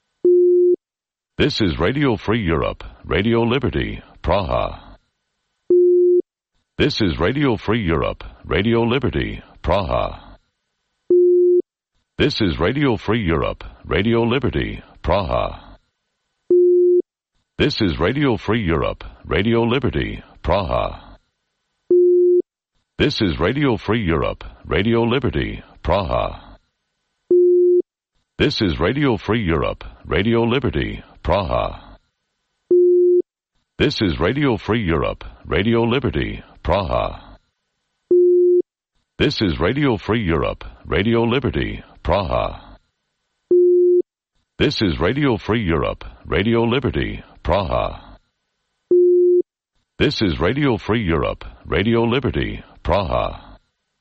This is Radio Free Europe, Radio Liberty, Praha. This is Radio Free Europe, Radio Liberty, Praha. This is Radio Free Europe, Radio Liberty, Praha. This is Radio Free Europe, Radio Liberty, Praha. This is Radio Free Europe, Radio Liberty, Praha. This is Radio Free Europe, Radio Liberty, Praha. This is Radio Free Europe, Radio Liberty, Praha. This is Radio Free Europe, Radio Liberty, Praha. This is Radio Free Europe, Radio Liberty, Praha. This is Radio Free Europe, Radio Liberty, Praha.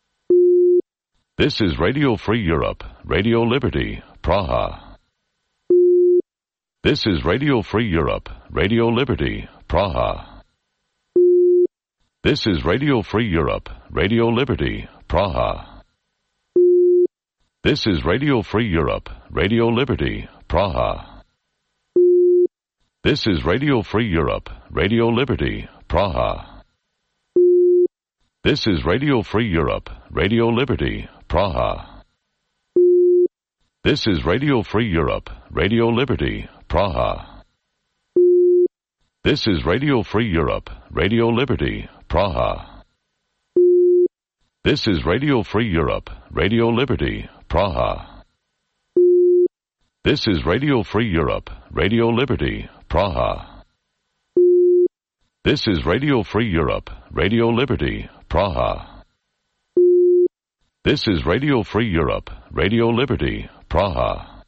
This is Radio Free Europe, Radio Liberty, Praha. This is Radio Free Europe, Radio Liberty, Praha. This is Radio Free Europe, Radio Liberty, Praha. This is Radio Free Europe, Radio Liberty, Praha. This is Radio Free Europe, Radio Liberty, Praha. This is Radio Free Europe, Radio Liberty, Praha. This is Radio Free Europe, Radio Liberty, Praha. This is Radio Free Europe, Radio Liberty, Praha. This is Radio Free Europe, Radio Liberty, Praha. This is Radio Free Europe, Radio Liberty, Praha. This is Radio Free Europe, Radio Liberty, Praha. This is Radio Free Europe, Radio Liberty, Praha.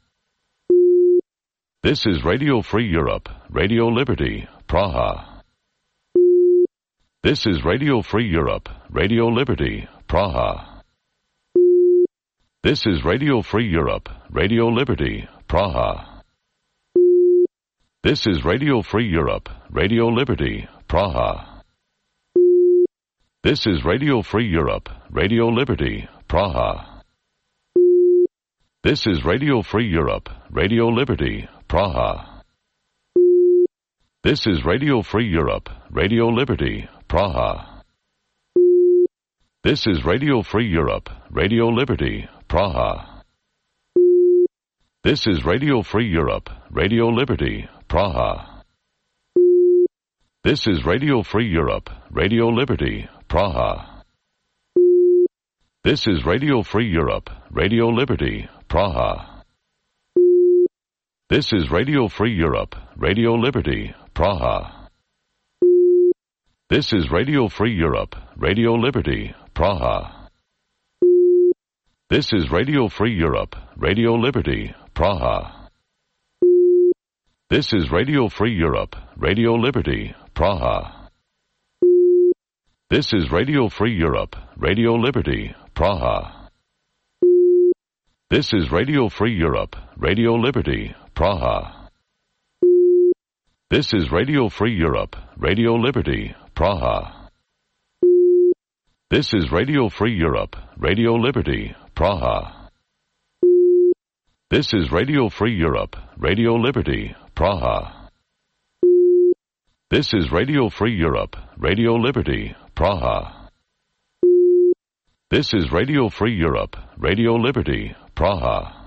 This is Radio Free Europe, Radio Liberty, Praha. This is Radio Free Europe, Radio Liberty, Praha. This is Radio Free Europe, Radio Liberty, Praha. This is Radio Free Europe, Radio Liberty, Praha. This is Radio Free Europe, Radio Liberty, Praha. This is Radio Free Europe, Radio Liberty, Praha. This is Radio Free Europe, Radio Liberty, Praha. This is Radio Free Europe, Radio Liberty, Praha. This is Radio Free Europe, Radio Liberty, Praha. This is Radio Free Europe, Radio Liberty, Praha. This is Radio Free Europe, Radio Liberty, Praha. This is Radio Free Europe, Radio Liberty, Praha. This is Radio Free Europe, Radio Liberty, Praha. This is Radio Free Europe, Radio Liberty, Praha. This is Radio Free Europe, Radio Liberty, Praha. This is Radio Free Europe, Radio Liberty, Praha. This is Radio Free Europe, Radio Liberty, Praha. This is Radio Free Europe, Radio Liberty, Praha. This is Radio Free Europe, Radio Liberty, Praha. This is Radio Free Europe, Radio Liberty, Praha. This is Radio Free Europe, Radio Liberty, Praha. This is Radio Free Europe, Radio Liberty, Praha.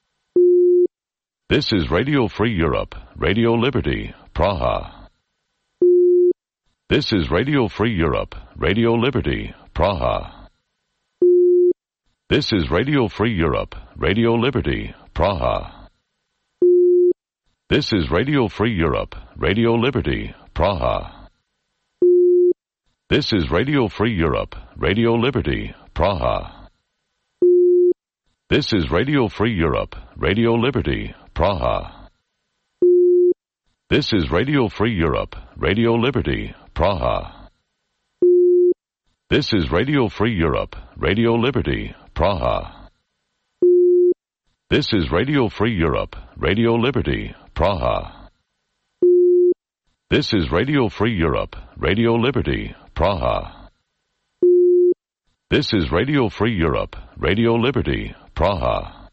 This is Radio Free Europe, Radio Liberty, Praha. This is Radio Free Europe, Radio Liberty, Praha. This is Radio Free Europe, Radio Liberty, Praha. This is Radio Free Europe, Radio Liberty, Praha. This is Radio Free Europe, Radio Liberty, Praha. This is Radio Free Europe, Radio Liberty, Praha. This is Radio Free Europe, Radio Liberty, Praha. This is Radio Free Europe, Radio Liberty, Praha. This is Radio Free Europe, Radio Liberty, Praha. This is Radio Free Europe, Radio Liberty, Praha. This is Radio Free Europe, Radio Liberty, Praha.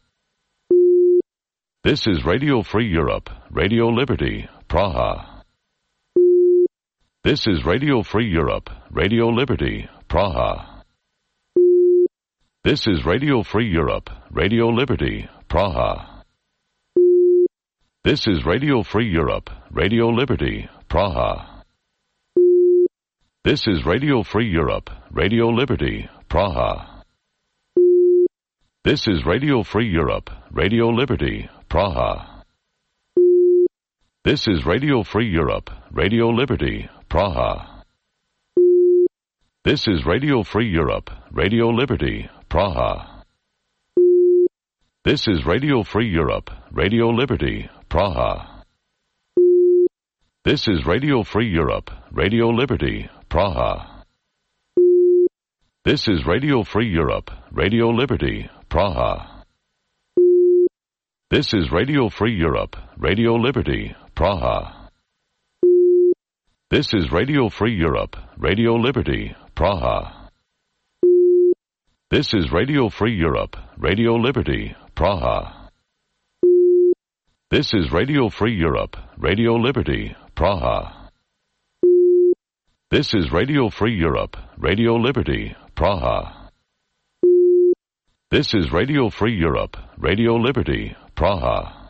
This is Radio Free Europe, Radio Liberty, Praha. This is Radio Free Europe, Radio Liberty, Praha. This is Radio Free Europe, Radio Liberty, Praha. This is Radio Free Europe, Radio Liberty, Praha. This is Radio Free Europe, Radio Liberty, Praha. This is Radio Free Europe, Radio Liberty, Praha. This is Radio Free Europe, Radio Liberty, Praha. This is Radio Free Europe, Radio Liberty, Praha. This is Radio Free Europe, Radio Liberty, Praha. This is Radio Free Europe, Radio Liberty, Praha. This is Radio Free Europe, Radio Liberty, Praha. This is Radio Free Europe, Radio Liberty, Praha. This is Radio Free Europe, Radio Liberty, Praha. This is Radio Free Europe, Radio Liberty, Praha. This is Radio Free Europe, Radio Liberty, Praha. This is Radio Free Europe, Radio Liberty, Praha. This is Radio Free Europe, Radio Liberty, Praha.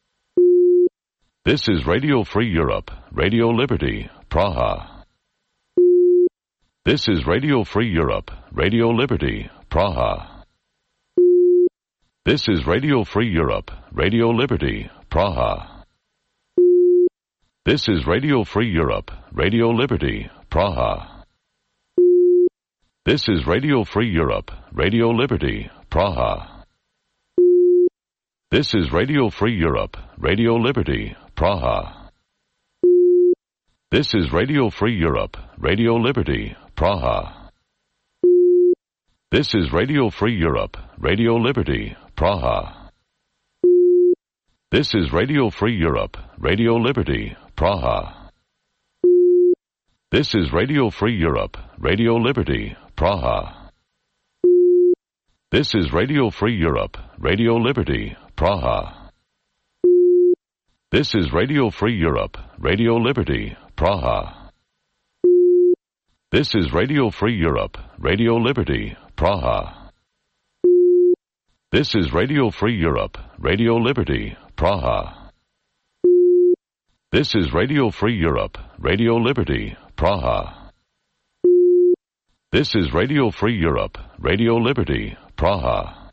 This is Radio Free Europe, Radio Liberty, Praha. This is Radio Free Europe, Radio Liberty, Praha. This is Radio Free Europe, Radio Liberty, Praha. This is Radio Free Europe, Radio Liberty, Praha. This is Radio Free Europe, Radio Liberty, Praha. This is Radio Free Europe, Radio Liberty, Praha. This is Radio Free Europe, Radio Liberty, Praha. This is Radio Free Europe, Radio Liberty, Praha. This is Radio Free Europe, Radio Liberty, Praha. This is Radio Free Europe, Radio Liberty, Praha. This is Radio Free Europe, Radio Liberty, Praha. This is Radio Free Europe, Radio Liberty, Praha. This is Radio Free Europe, Radio Liberty, Praha. This is Radio Free Europe, Radio Liberty, Praha. This is Radio Free Europe, Radio Liberty, Praha. This is Radio Free Europe, Radio Liberty, Praha.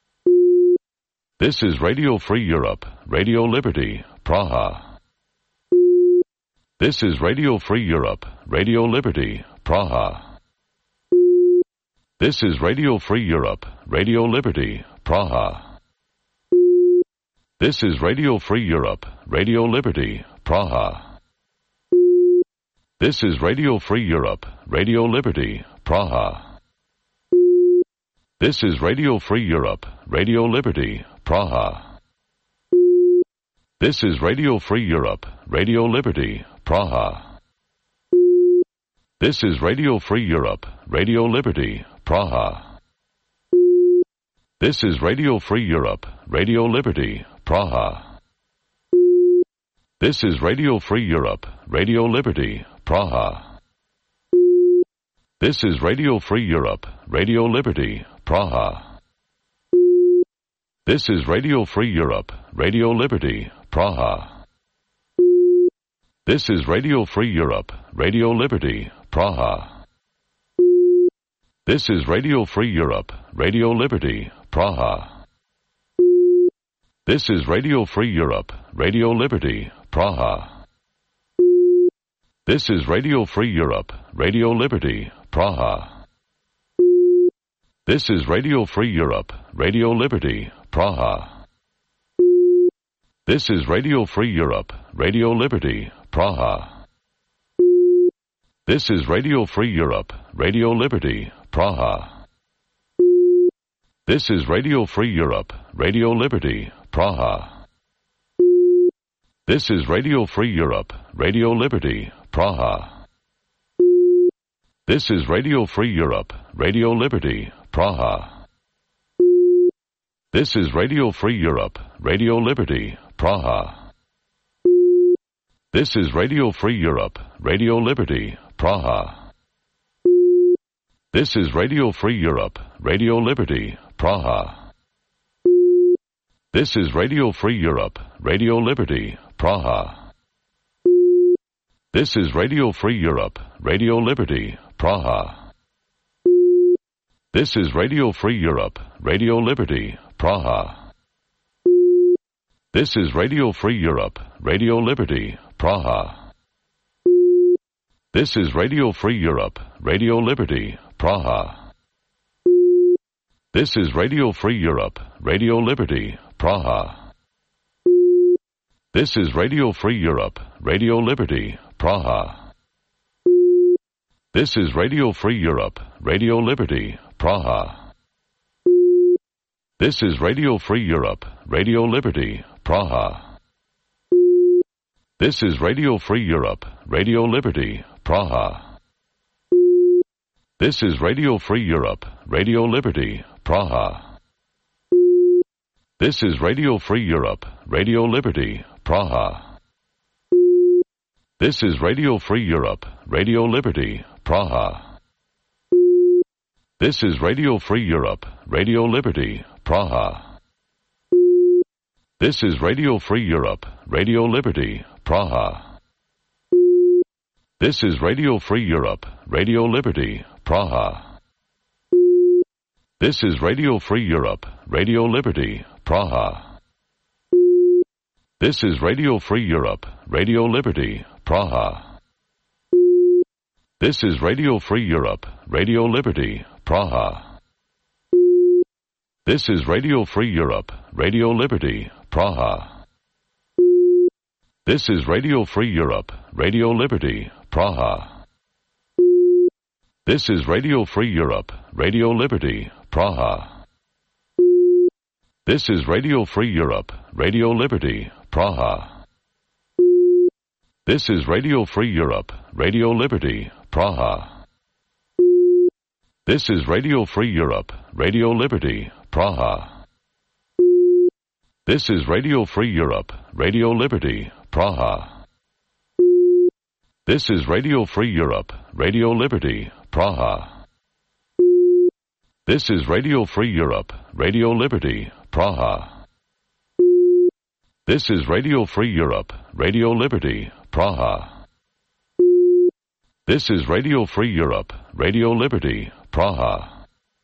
This is Radio Free Europe, Radio Liberty, Praha. This is Radio Free Europe, Radio Liberty, Praha. This is Radio Free Europe, Radio Liberty, Praha. This is Radio Free Europe, Radio Liberty, Praha. This is Radio Free Europe, Radio Liberty, Praha. This is Radio Free Europe, Radio Liberty, Praha. This is Radio Free Europe, Radio Liberty, Praha. This is Radio Free Europe, Radio Liberty, Praha. This is Radio Free Europe, Radio Liberty, Praha. This is Radio Free Europe, Radio Liberty, Praha. This is Radio Free Europe, Radio Liberty, Praha. This is Radio Free Europe, Radio Liberty, Praha. This is Radio Free Europe, Radio Liberty, Praha. This is Radio Free Europe, Radio Liberty, Praha. This is Radio Free Europe, Radio Liberty, Praha. This is Radio Free Europe, Radio Liberty, Praha. This is Radio Free Europe, Radio Liberty, Praha. This is Radio Free Europe, Radio Liberty, Praha. This is Radio Free Europe, Radio Liberty, Praha. This is Radio Free Europe, Radio Liberty, Praha. This is Radio Free Europe, Radio Liberty, Praha. This is Radio Free Europe, Radio Liberty, Praha. This is Radio Free Europe, Radio Liberty, Praha. This is Radio Free Europe, Radio Liberty, Praha. This is Radio Free Europe, Radio Liberty, Praha. This is Radio Free Europe, Radio Liberty, Praha. This is Radio Free Europe, Radio Liberty, Praha. This is Radio Free Europe, Radio Liberty, Praha. This is Radio Free Europe, Radio Liberty, Praha. This is Radio Free Europe, Radio Liberty, Praha. This is Radio Free Europe, Radio Liberty, Praha. This is Radio Free Europe, Radio Liberty, Praha. This is Radio Free Europe, Radio Liberty, Praha. This is Radio Free Europe, Radio Liberty, Praha. This is Radio Free Europe, Radio Liberty, Praha. This is Radio Free Europe, Radio Liberty, Praha. This is Radio Free Europe, Radio Liberty, Praha. This is Radio Free Europe, Radio Liberty, Praha. This is Radio Free Europe, Radio Liberty, Praha. This is Radio Free Europe, Radio Liberty, Praha. This is Radio Free Europe, Radio Liberty, Praha. This is Radio Free Europe, Radio Liberty, Praha. This is Radio Free Europe, Radio Liberty, Praha. This is Radio Free Europe, Radio Liberty, Praha. This is Radio Free Europe, Radio Liberty, Praha. This is Radio Free Europe, Radio Liberty, Praha. This is Radio Free Europe, Radio Liberty, Praha. This is Radio Free Europe, Radio Liberty, Praha. This is Radio Free Europe, Radio Liberty, Praha. This is Radio Free Europe, Radio Liberty, Praha. This is Radio Free Europe, Radio Liberty, Praha. This is Radio Free Europe, Radio Liberty, Praha. This is Radio Free Europe, Radio Liberty, Praha. This is Radio Free Europe, Radio Liberty, Praha. This is Radio Free Europe, Radio Liberty, Praha.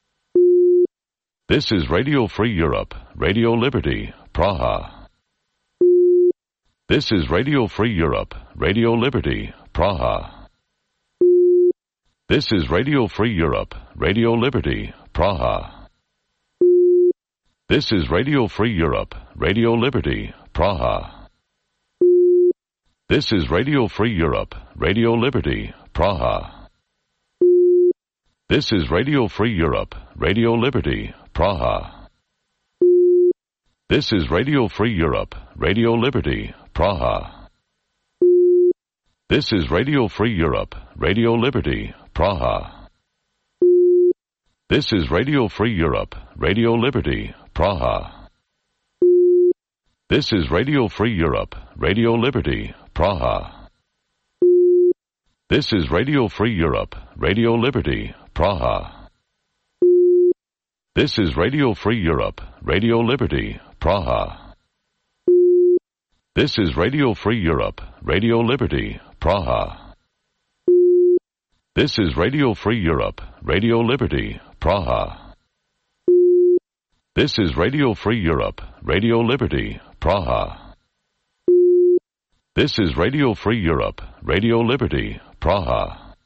This is Radio Free Europe, Radio Liberty, Praha. This is Radio Free Europe, Radio Liberty, Praha. This is Radio Free Europe, Radio Liberty, Praha. This is Radio Free Europe, Radio Liberty, Praha. This is Radio Free Europe, Radio Liberty, Praha. This is Radio Free Europe, Radio Liberty, Praha. This is Radio Free Europe, Radio Liberty, Praha. This is Radio Free Europe, Radio Liberty, Praha. This is Radio Free Europe, Radio Liberty, Praha. This is Radio Free Europe, Radio Liberty, Praha. This is Radio Free Europe, Radio Liberty, Praha. This is Radio Free Europe, Radio Liberty, Praha. This is Radio Free Europe, Radio Liberty, Praha. This is Radio Free Europe, Radio Liberty, Praha. This is Radio Free Europe, Radio Liberty, Praha. This is Radio Free Europe, Radio Liberty, Praha.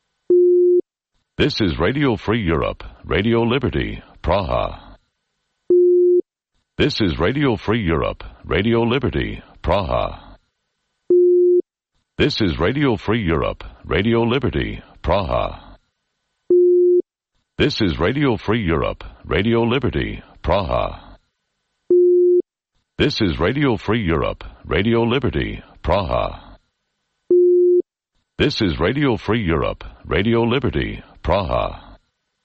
This is Radio Free Europe, Radio Liberty, Praha. This is Radio Free Europe, Radio Liberty, Praha. This is Radio Free Europe, Radio Liberty, Praha. This is Radio Free Europe, Radio Liberty, Praha. This is Radio Free Europe, Radio Liberty, Praha. This is Radio Free Europe, Radio Liberty, Praha.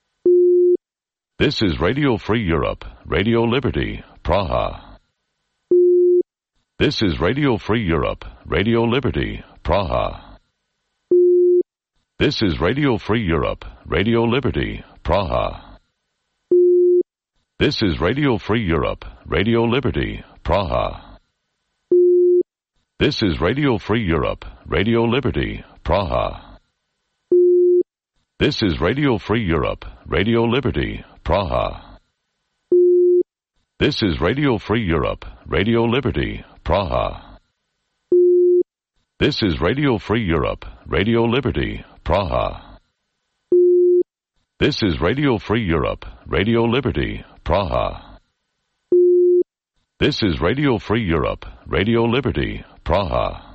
This is Radio Free Europe, Radio Liberty, Praha. This is Radio Free Europe, Radio Liberty, Praha. This is Radio Free Europe, Radio Liberty, Praha. This is Radio Free Europe, Radio Liberty, Praha. This is Radio Free Europe, Radio Liberty, Praha. This is Radio Free Europe, Radio Liberty, Praha. This is Radio Free Europe, Radio Liberty, Praha. This is Radio Free Europe, Radio Liberty, Praha. This is Radio Free Europe, Radio Liberty, Praha. This is Radio Free Europe, Radio Liberty, Praha.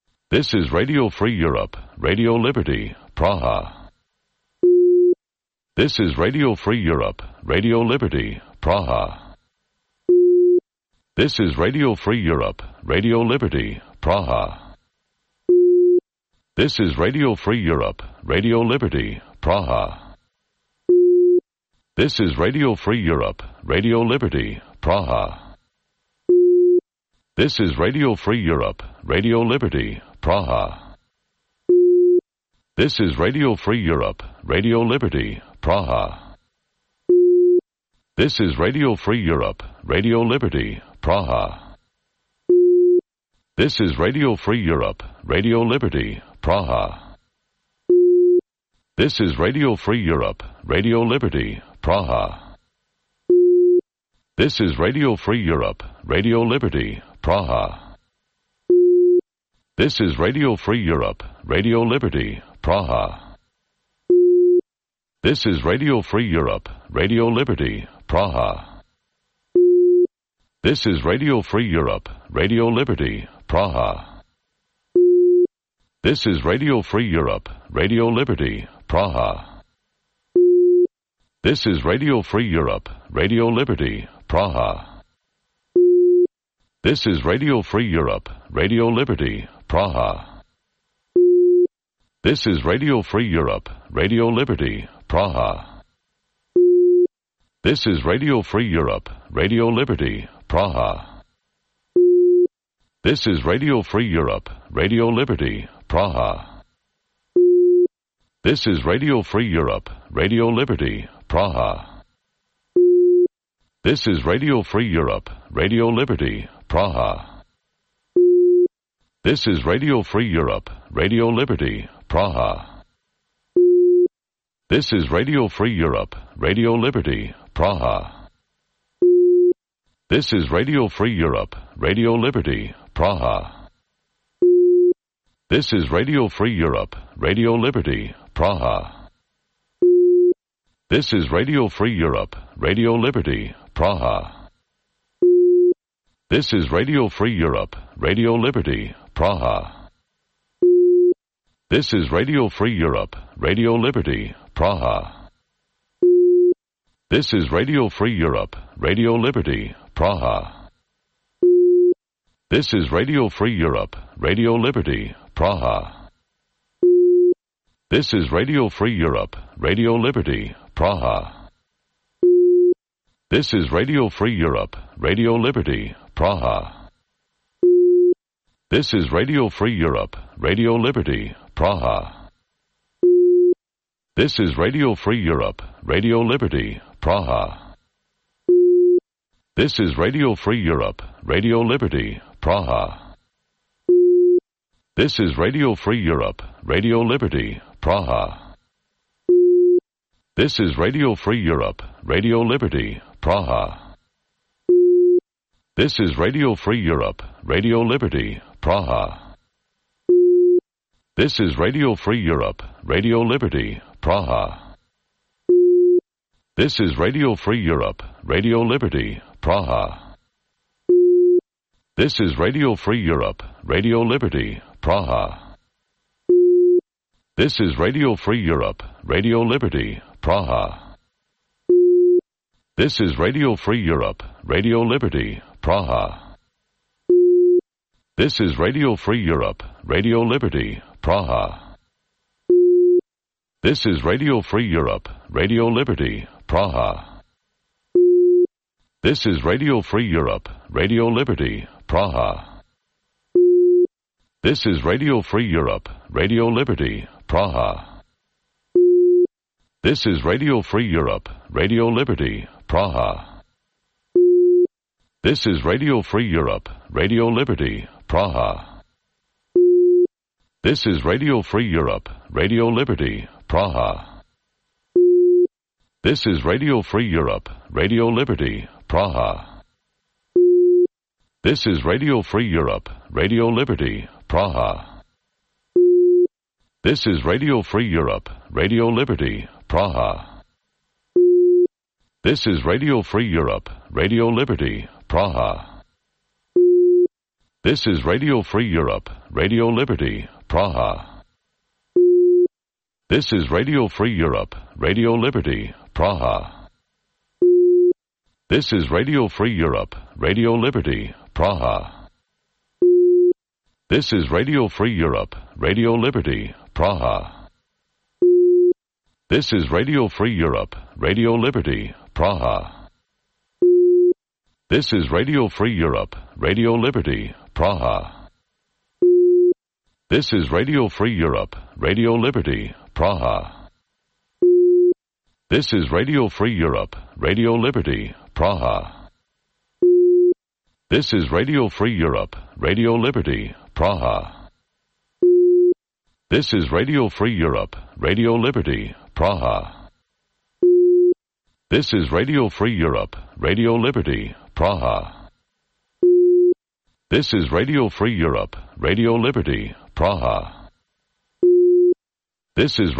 This is Radio Free Europe, Radio Liberty, Praha. This is Radio Free Europe, Radio Liberty, Praha. This is Radio Free Europe, Radio Liberty, Praha. This is Radio Free Europe, Radio Liberty, Praha. This is Radio Free Europe, Radio Liberty, Praha. This is Radio Free Europe, Radio Liberty, Praha. This is Radio Free Europe, Radio Liberty, Praha. This is Radio Free Europe, Radio Liberty, Praha. This is Radio Free Europe, Radio Liberty, Praha. This is Radio Free Europe, Radio Liberty, Praha. This is Radio Free Europe, Radio Liberty, Praha. This is Radio Free Europe, Radio Liberty, Praha. This is Radio Free Europe, Radio Liberty, Praha. This is Radio Free Europe, Radio Liberty, Praha. This is Radio Free Europe, Radio Liberty, Praha. This is Radio Free Europe, Radio Liberty, Praha. This is Radio Free Europe, Radio Liberty, Praha. This is Radio Free Europe, Radio Liberty, Praha. This is Radio Free Europe, Radio Liberty, Praha. This is Radio Free Europe, Radio Liberty, Praha. This is Radio Free Europe, Radio Liberty, Praha. This is Radio Free Europe, Radio Liberty, Praha. This is Radio Free Europe, Radio Liberty, Praha. This is Radio Free Europe, Radio Liberty, Praha. This is Radio Free Europe, Radio Liberty, Praha. This is Radio Free Europe, Radio Liberty, Praha. This is Radio Free Europe, Radio Liberty, Praha. This is Radio Free Europe, Radio Liberty, Praha. This is Radio Free Europe, Radio Liberty, Praha. This is Radio Free Europe, Radio Liberty, Praha. This is Radio Free Europe, Radio Liberty, Praha. This is Radio Free Europe, Radio Liberty, Praha. This is Radio Free Europe, Radio Liberty, Praha. This is Radio Free Europe, Radio Liberty, Praha. This is Radio Free Europe, Radio Liberty, Praha. This is Radio Free Europe, Radio Liberty, Praha. This is Radio Free Europe, Radio Liberty, Praha. This is Radio Free Europe, Radio Liberty, Praha. This is Radio Free Europe, Radio Liberty, Praha. This is Radio Free Europe, Radio Liberty, Praha. This is Radio Free Europe, Radio Liberty, Praha. This is Radio Free Europe, Radio Liberty, Praha. This is Radio Free Europe, Radio Liberty, Praha. This is Radio Free Europe, Radio Liberty, Praha. This is Radio Free Europe, Radio Liberty, Praha. This is Radio Free Europe, Radio Liberty, Praha. This is Radio Free Europe, Radio Liberty, Praha. This is Radio Free Europe, Radio Liberty, Praha. This is Radio Free Europe, Radio Liberty, Praha. This is Radio Free Europe, Radio Liberty, Praha. This is Radio Free Europe, Radio Liberty, Praha. This is Radio Free Europe, Radio Liberty, Praha. This is Radio Free Europe, Radio Liberty, Praha. This is Radio Free Europe, Radio Liberty, Praha. This is Radio Free Europe, Radio Liberty, Praha. This is Radio Free Europe, Radio Liberty, Praha. This is Radio Free Europe, Radio Liberty, Praha. This is Radio Free Europe, Radio Liberty, Praha. This is Radio Free Europe, Radio Liberty, Praha. This is Radio Free Europe, Radio Liberty, Praha. This is Radio Free Europe, Radio Liberty, Praha. This is Radio Free Europe, Radio Liberty, Praha. This is Radio Free Europe, Radio Liberty, Praha. This is Radio Free Europe, Radio Liberty, Praha. This is Radio Free Europe, Radio Liberty, Praha. This is Radio Free Europe, Radio Liberty, Praha. This is Radio Free Europe, Radio Liberty, Praha. This is